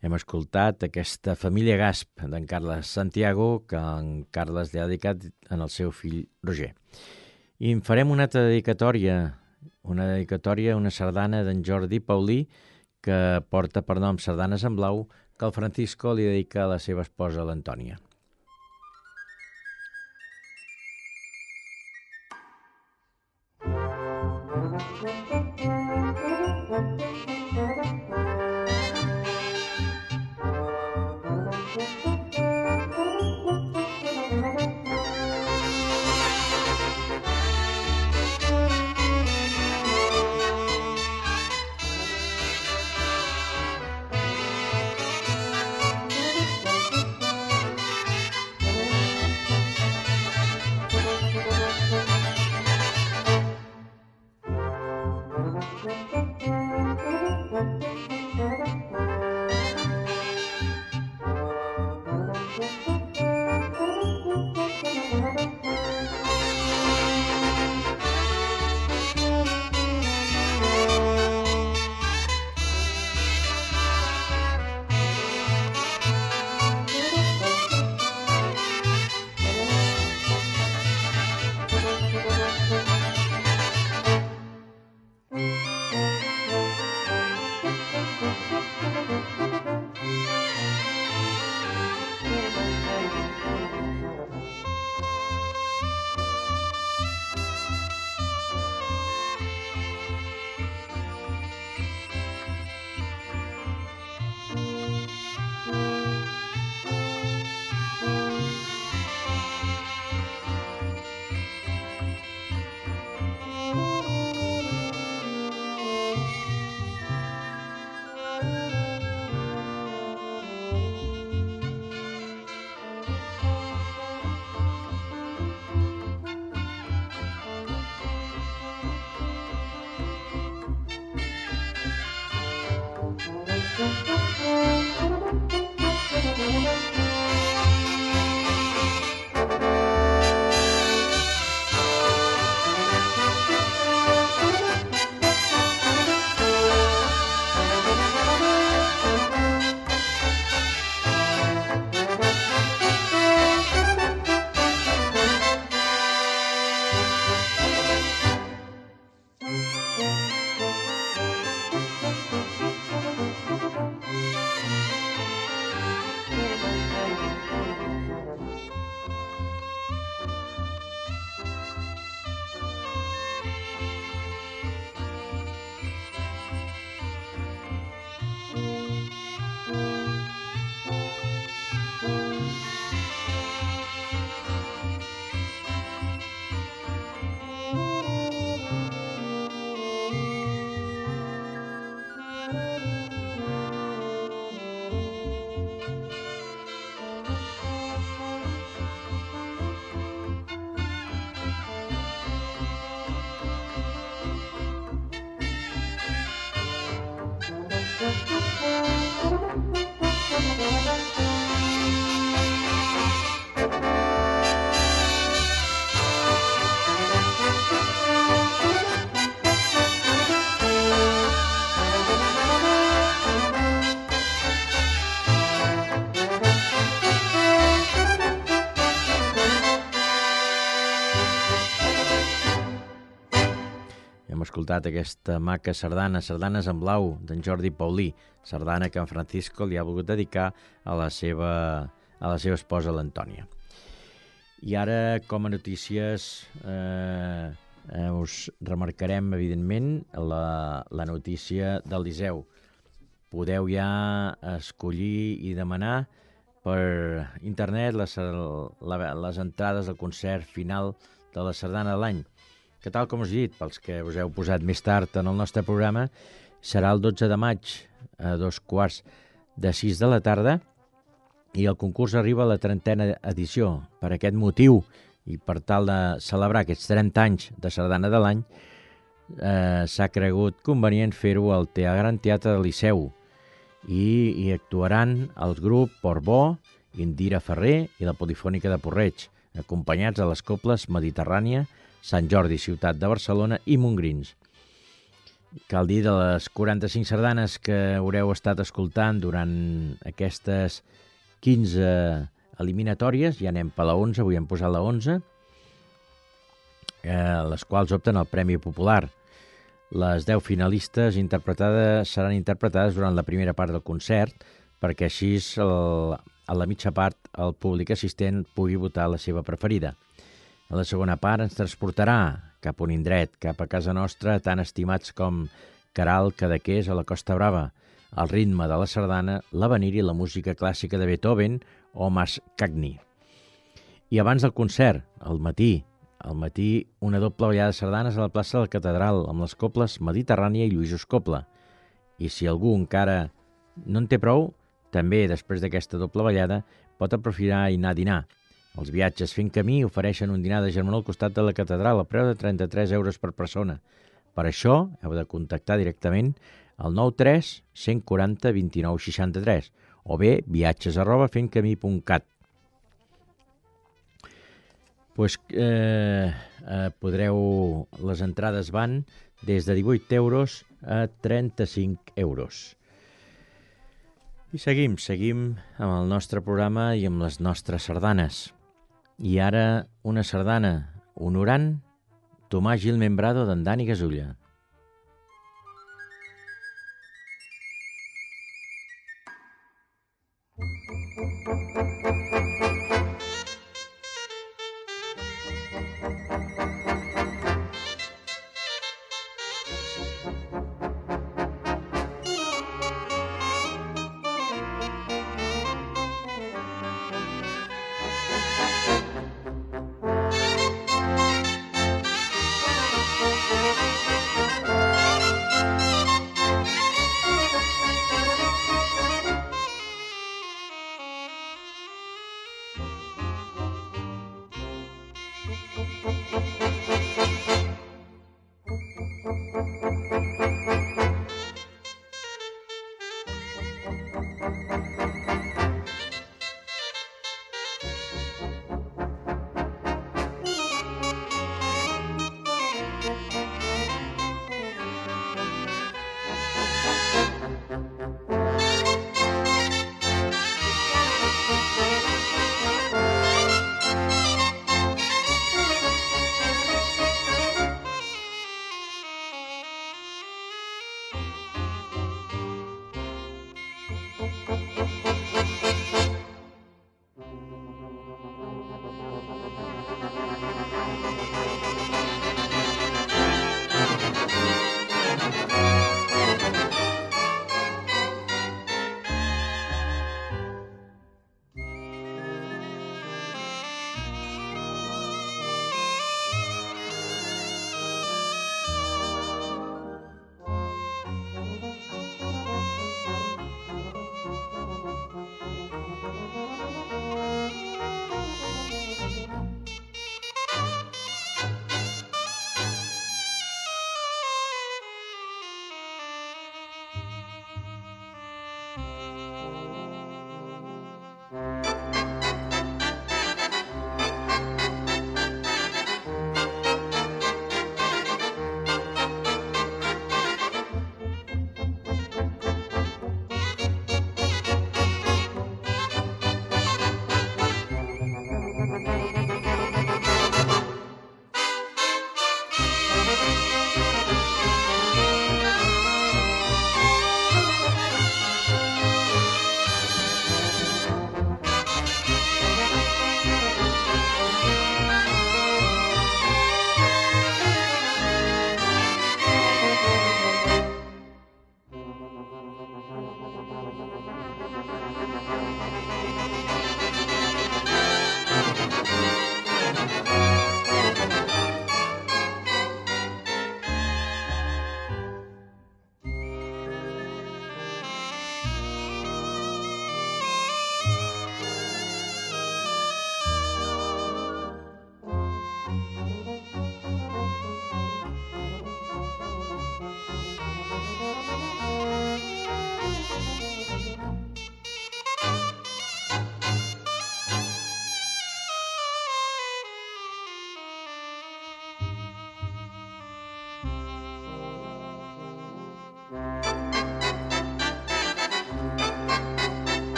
Hem escoltat aquesta família Gasp d'en Carles Santiago, que en Carles li ha dedicat en el seu fill Roger. I en farem una altra dedicatòria, una dedicatòria, una sardana d'en Jordi Paulí, que porta per nom Sardanes en Blau, que el Francisco li dedica a la seva esposa, l'Antònia. Escoltat aquesta maca sardana, Sardanes en Blau, d'en Jordi Paulí, sardana que en Francisco li ha volgut dedicar a la seva, a la seva esposa, l'Antònia. I ara, com a notícies, eh, eh, us remarcarem, evidentment, la, la notícia del Liceu. Podeu ja escollir i demanar per internet les, la, les entrades al concert final de la sardana de l'any, que tal com us he dit, pels que us heu posat més tard en el nostre programa, serà el dotze de maig a dos quarts de sis de la tarda i el concurs arriba a la trentena edició. Per aquest motiu i per tal de celebrar aquests trenta anys de sardana de l'any, eh, s'ha cregut convenient fer-ho al Gran Teatre del Liceu i hi actuaran el grup Portbó, Indira Ferrer i la Polifònica de Porreig, acompanyats a les cobles Mediterrània, Sant Jordi, Ciutat de Barcelona i Montgrins. cal dir de les quaranta-cinc sardanes que haureu estat escoltant durant aquestes quinze eliminatòries, ja anem per la onze, avui hem posat la onze, eh, les quals opten al Premi Popular. Les deu finalistes interpretades seran interpretades durant la primera part del concert, perquè així el, a la mitja part el públic assistent pugui votar la seva preferida. A la segona part ens transportarà cap a un indret, cap a casa nostra, tan estimats com Caral, Cadaqués o la Costa Brava, al ritme de la sardana, l'avenir i la música clàssica de Beethoven o Mascagni. I abans del concert, al matí, al matí una doble ballada de sardanes a la plaça de la Catedral, amb les coples Mediterrània i Lluís Escopla. I si algú encara no en té prou, també, després d'aquesta doble ballada, pot aprofitar i anar a dinar. Els viatges fent camí ofereixen un dinar de germanor al costat de la catedral a preu de trenta-tres euros per persona. Per això heu de contactar directament al nou tres cent quaranta vint-i-nou seixanta-tres o bé viatges arroba fentcamí punt cat. Pues, eh, eh, podreu, les entrades van des de divuit euros a trenta-cinc euros. I seguim, seguim amb el nostre programa i amb les nostres sardanes. I ara una sardana honorant Tomàs Gil Membrado d'en Dani Gasulla.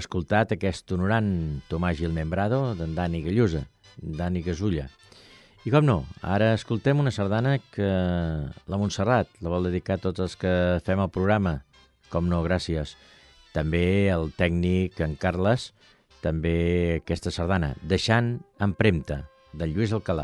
escoltat aquest honorant Tomàs Gil Membrado d'en Dani Gallusa, Dani Gasulla. I com no, ara escoltem una sardana que la Montserrat la vol dedicar a tots els que fem el programa. Com no, gràcies. També el tècnic en Carles, també aquesta sardana, Deixant empremta, del Lluís Alcalà.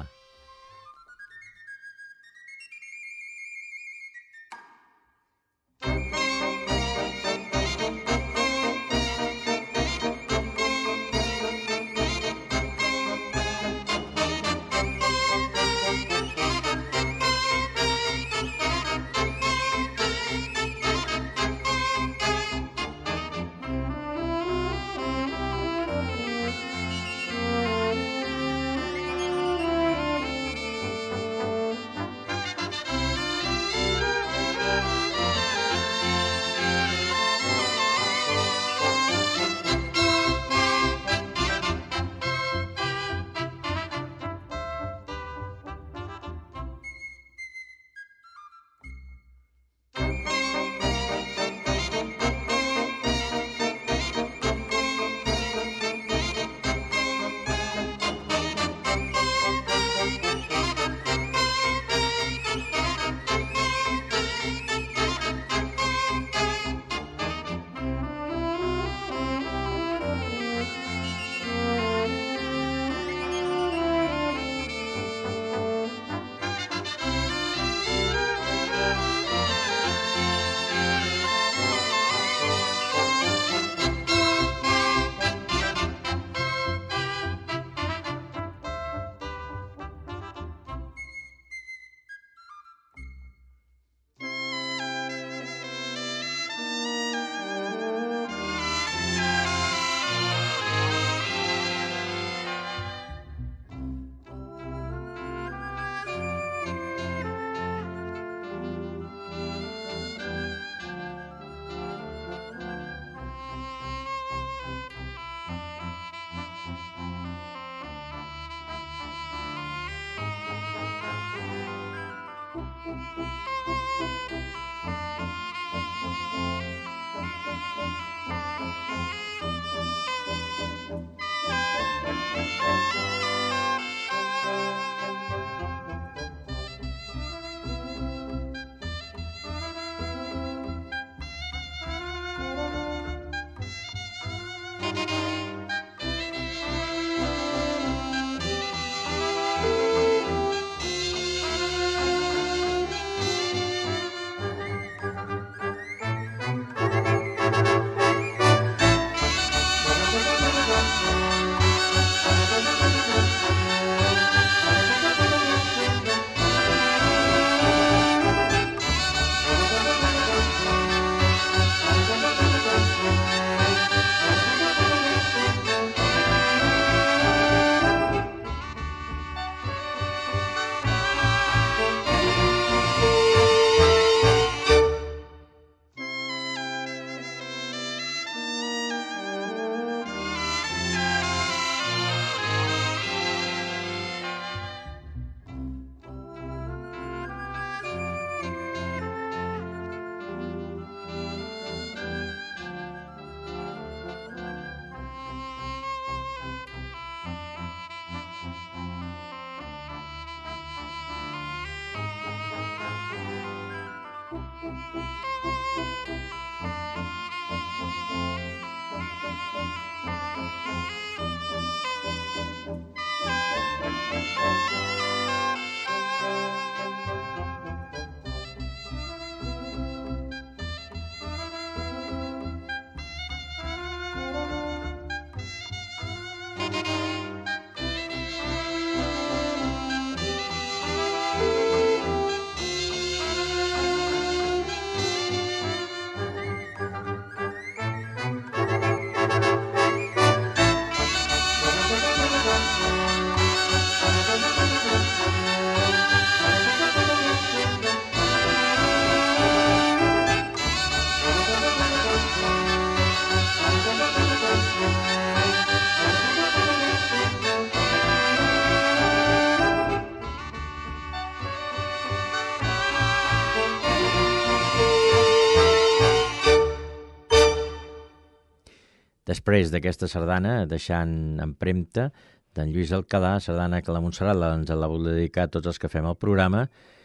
després d'aquesta sardana, deixant empremta d'en Lluís Alcalà, sardana que la Montserrat ens la vol dedicar a tots els que fem el programa,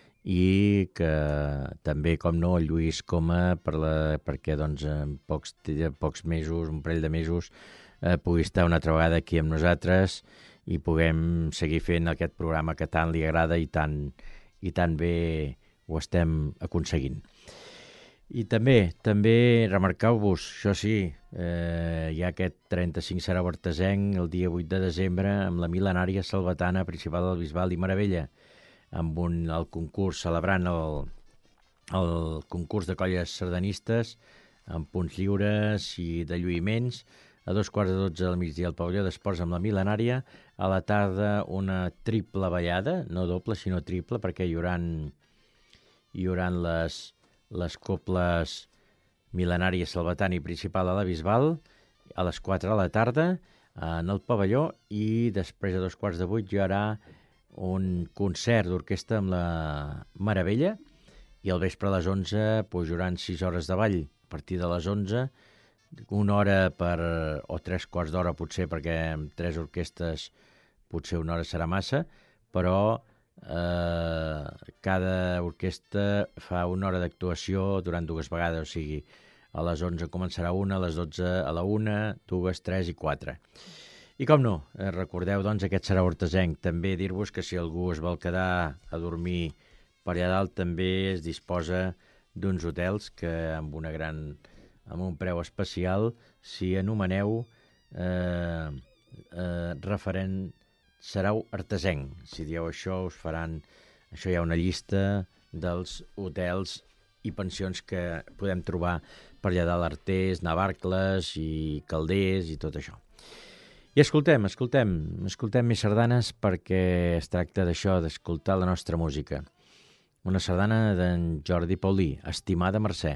i que també, com no, el Lluís Coma, per la, perquè doncs, en pocs, pocs mesos, un parell de mesos, eh, pugui estar una altra vegada aquí amb nosaltres i puguem seguir fent aquest programa que tant li agrada i tan, i tan bé ho estem aconseguint. I també, també remarcau-vos, això sí, eh, hi ha aquest trenta-cinc Sarau Artesenc el dia vuit de desembre amb la mil·lenària salvatana principal del Bisbal i Meravella, amb un, el concurs, celebrant el, el concurs de colles sardanistes amb punts lliures i de lluïments, a dos quarts de dotze del migdia al pavelló d'esports amb la mil·lenària, a la tarda una triple ballada, no doble sinó triple, perquè hi haurà, hi haurà les... les coples mil·lenària salvatana i principal a la Bisbal, a les quatre de la tarda, en el pavelló, i després a dos quarts de vuit hi haurà un concert d'orquestra amb la Meravella, i al vespre a les onze doncs, hi haurà sis hores de ball. A partir de les onze, una hora per, o tres quarts d'hora potser, perquè amb tres orquestes potser una hora serà massa, però Eh, cada orquestra fa una hora d'actuació durant dues vegades, o sigui, a les onze començarà una, a les dotze a la una, dues, tres i quatre. I com no, eh, recordeu doncs aquest Sarau Artesenc. També dir-vos que si algú es vol quedar a dormir per allà dalt també es disposa d'uns hotels que amb una gran, amb un preu especial, si anomeneu eh, eh, referent Sarau Artesenc. Si dieu això, us faran... Això hi ha una llista dels hotels i pensions que podem trobar per allà dalt, Artés, Navarcles i Calders i tot això. I escoltem, escoltem, escoltem més sardanes perquè es tracta d'això, d'escoltar la nostra música. Una sardana d'en Jordi Paulí, Estimada Mercè.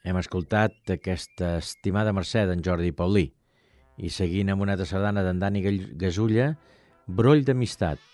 Hem escoltat aquesta estimada Mercè d'en Jordi Paulí i seguint amb una altra sardana d'en Dani Gasulla, Broll d'amistat.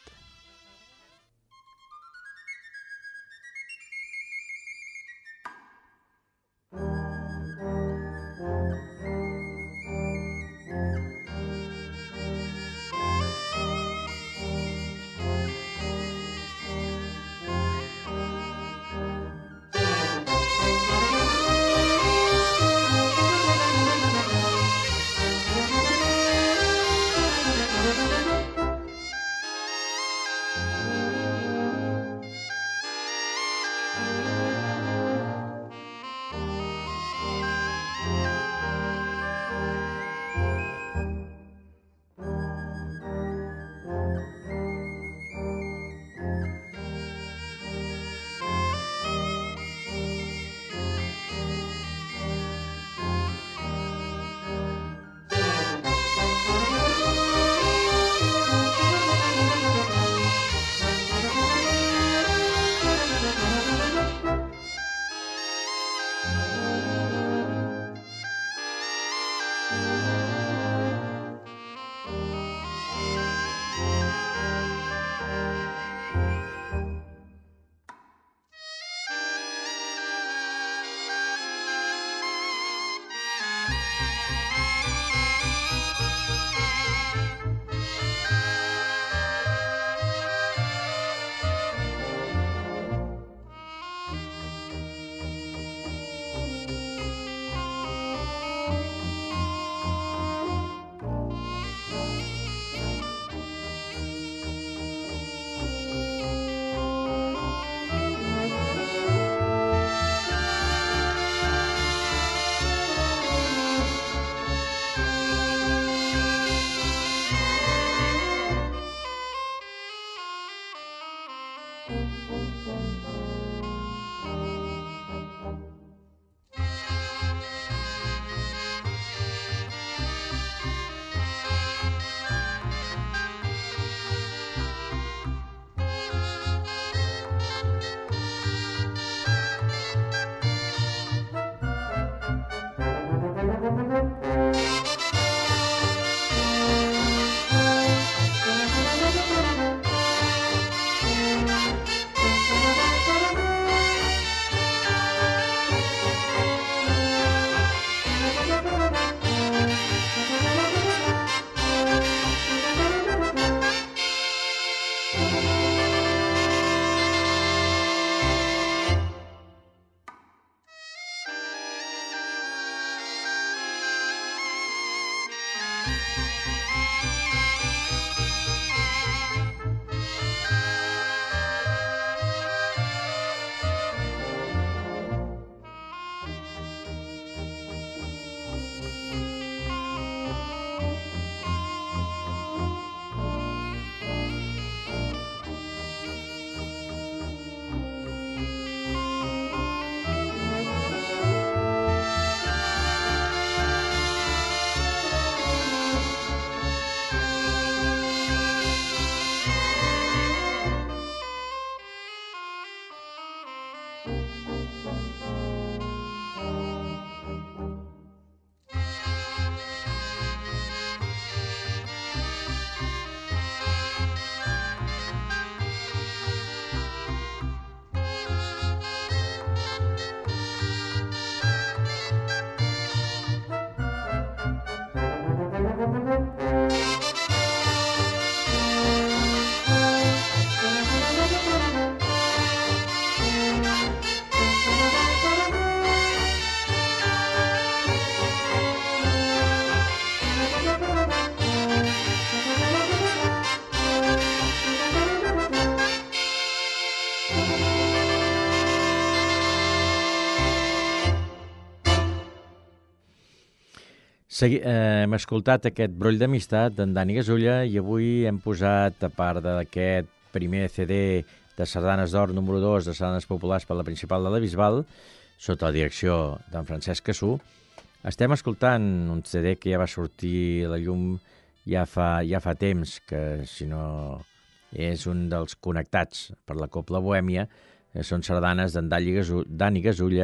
Segui, eh, hem escoltat aquest broll d'amistat d'en Dani Gasulla i avui hem posat, a part d'aquest primer C D de Sardanes d'Or número dos de Sardanes Populars per la Principal de la Bisbal, sota la direcció d'en Francesc Cassú, estem escoltant un C D que ja va sortir a la llum ja fa, ja fa temps, que si no és un dels connectats per la Cobla Bohèmia, són sardanes d'en Dani Gasulla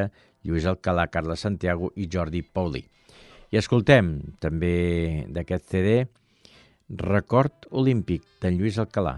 Lluís Alcalà, Carles Santiago i Jordi Paulí. I escoltem també d'aquest C D Record Olímpic d'en Lluís Alcalà.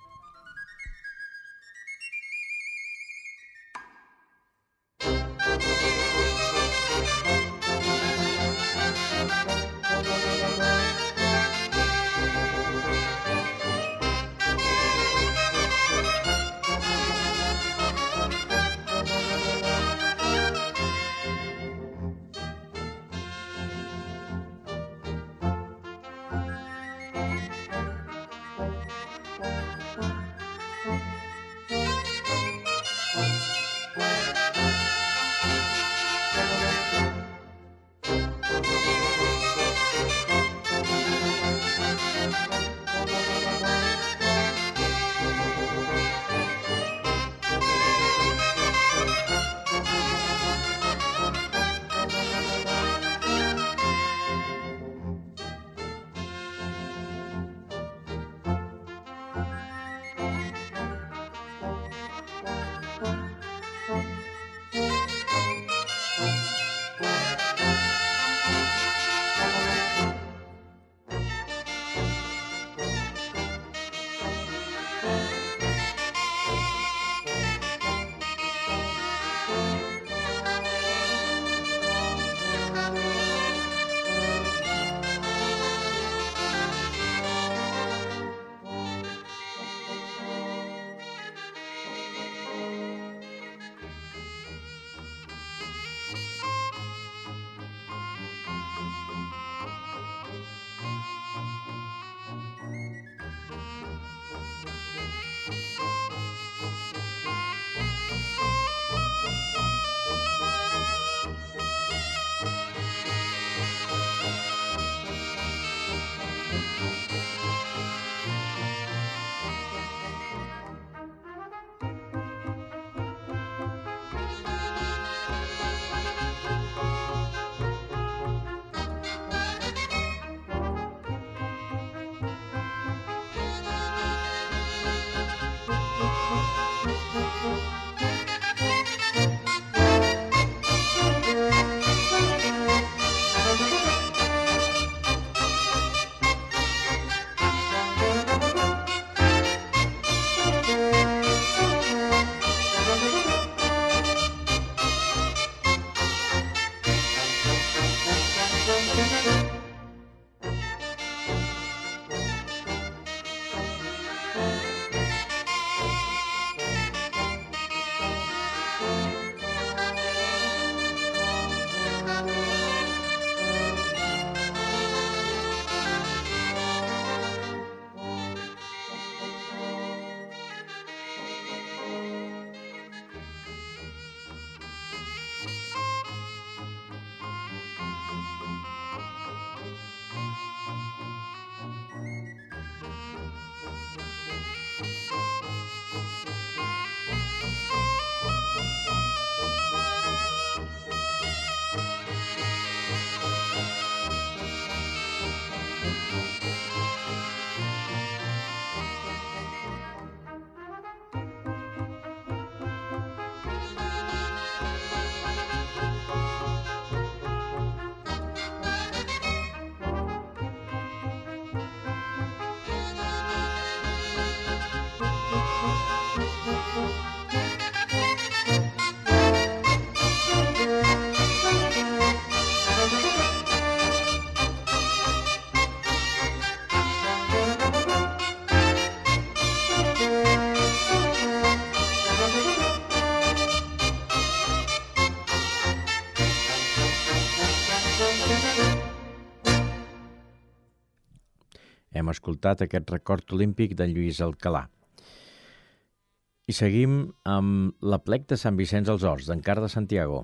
Hem escoltat aquest record olímpic d'en Lluís Alcalà. I seguim amb l'Aplec de Sant Vicenç dels Horts, d'en Carles Santiago.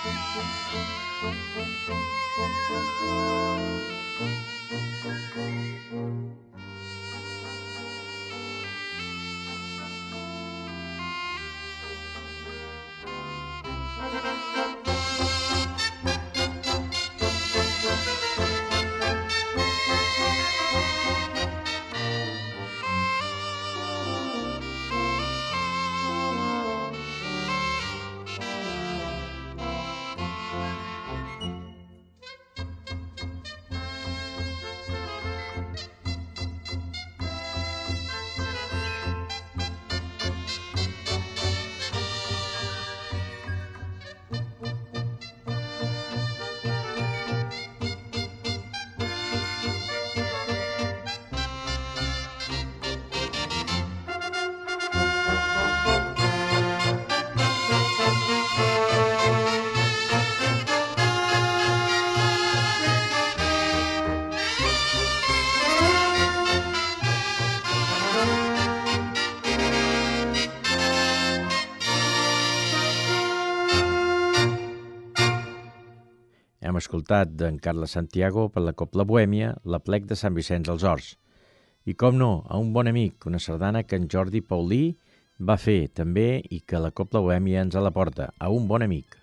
Hem escoltat d'en Carles Santiago per la Cobla Bohèmia, la plec de Sant Vicenç dels Horts. I com no, a un bon amic, una sardana que en Jordi Paulí va fer també i que la Cobla Bohèmia ens la porta, a un bon amic.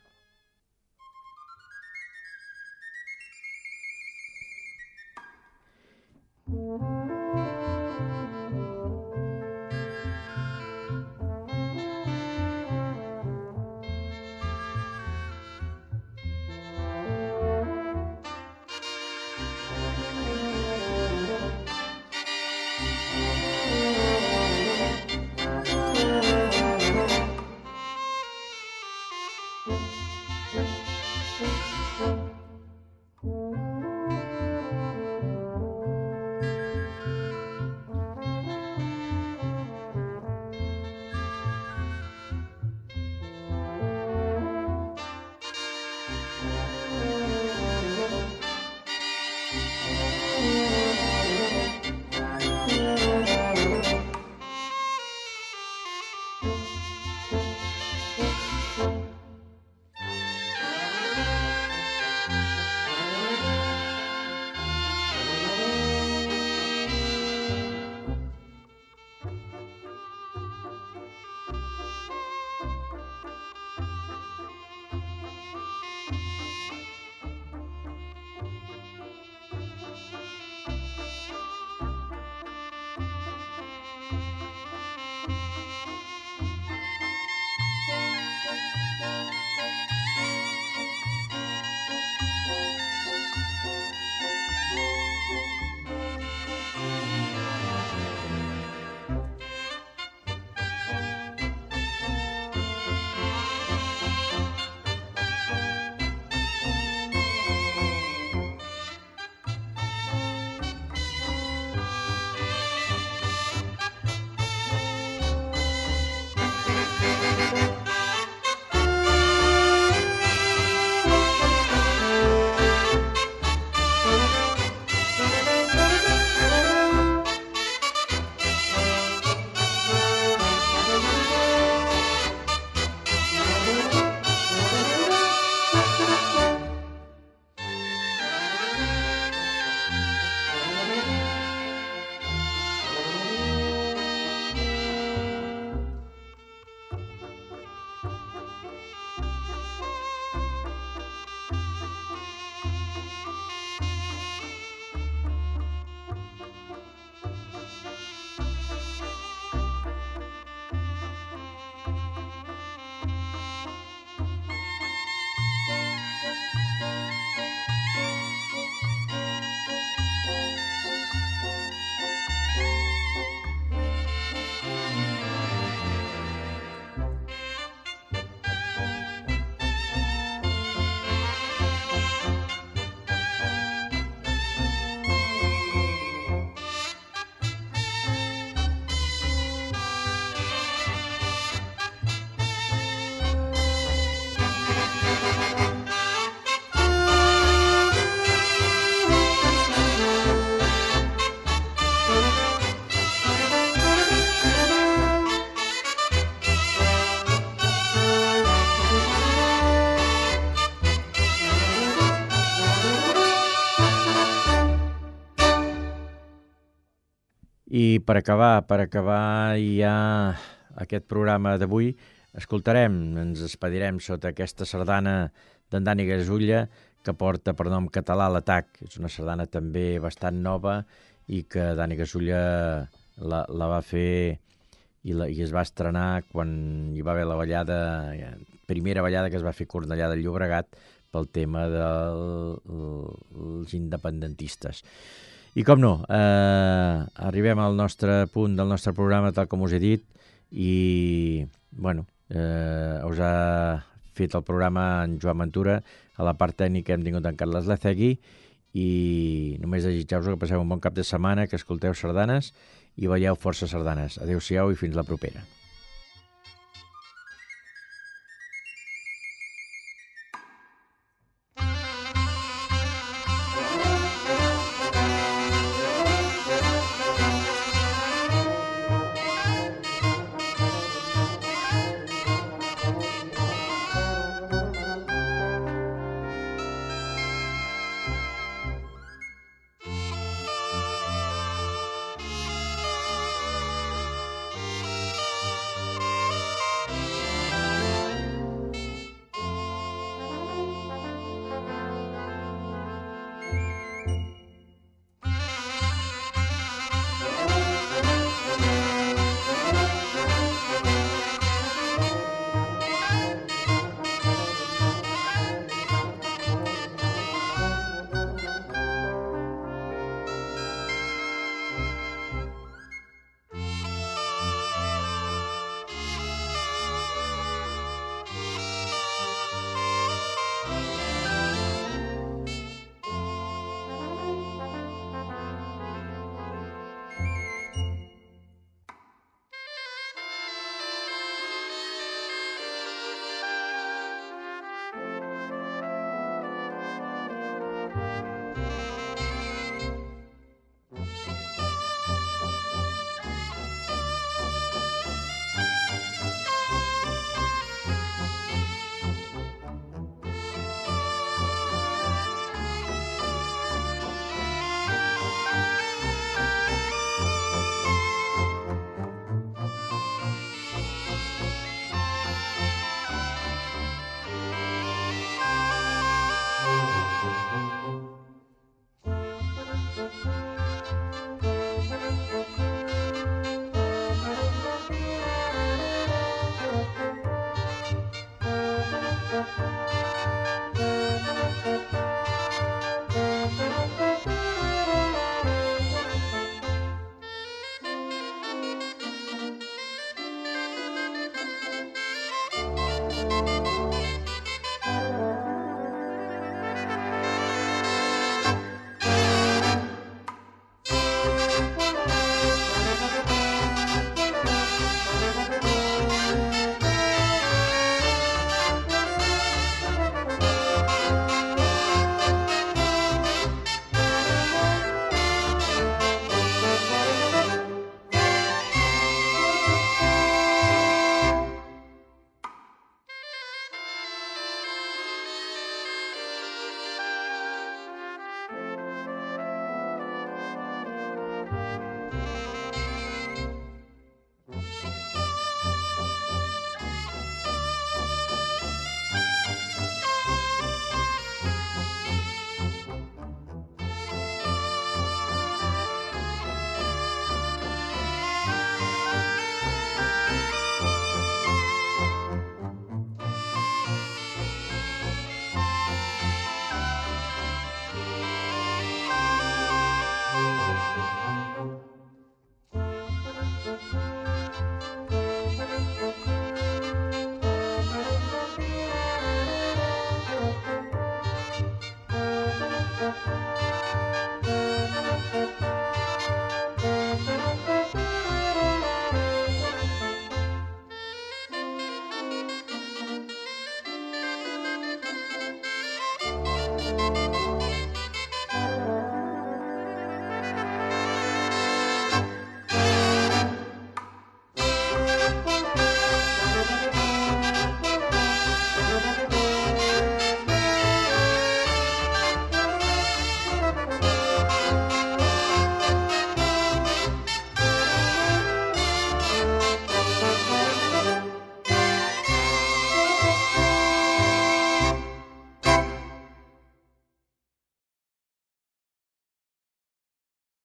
I per acabar, per acabar ja aquest programa d'avui, escoltarem, ens despedirem sota aquesta sardana d'en Dani Gasulla, que porta per nom Català a l'atac. És una sardana també bastant nova i que Dani Gasulla la, la va fer i, la, i es va estrenar quan hi va haver la ballada, primera ballada que es va fer a Cornellà del Llobregat pel tema dels de independentistes. I com no, eh, arribem al nostre punt del nostre programa, tal com us he dit, i bueno, eh, us ha fet el programa en Joan Ventura, a la part tècnica hem tingut en Carles Lecegui, i només desitjar-vos que passeu un bon cap de setmana, que escolteu sardanes i veieu força sardanes. Adéu-siau i fins la propera.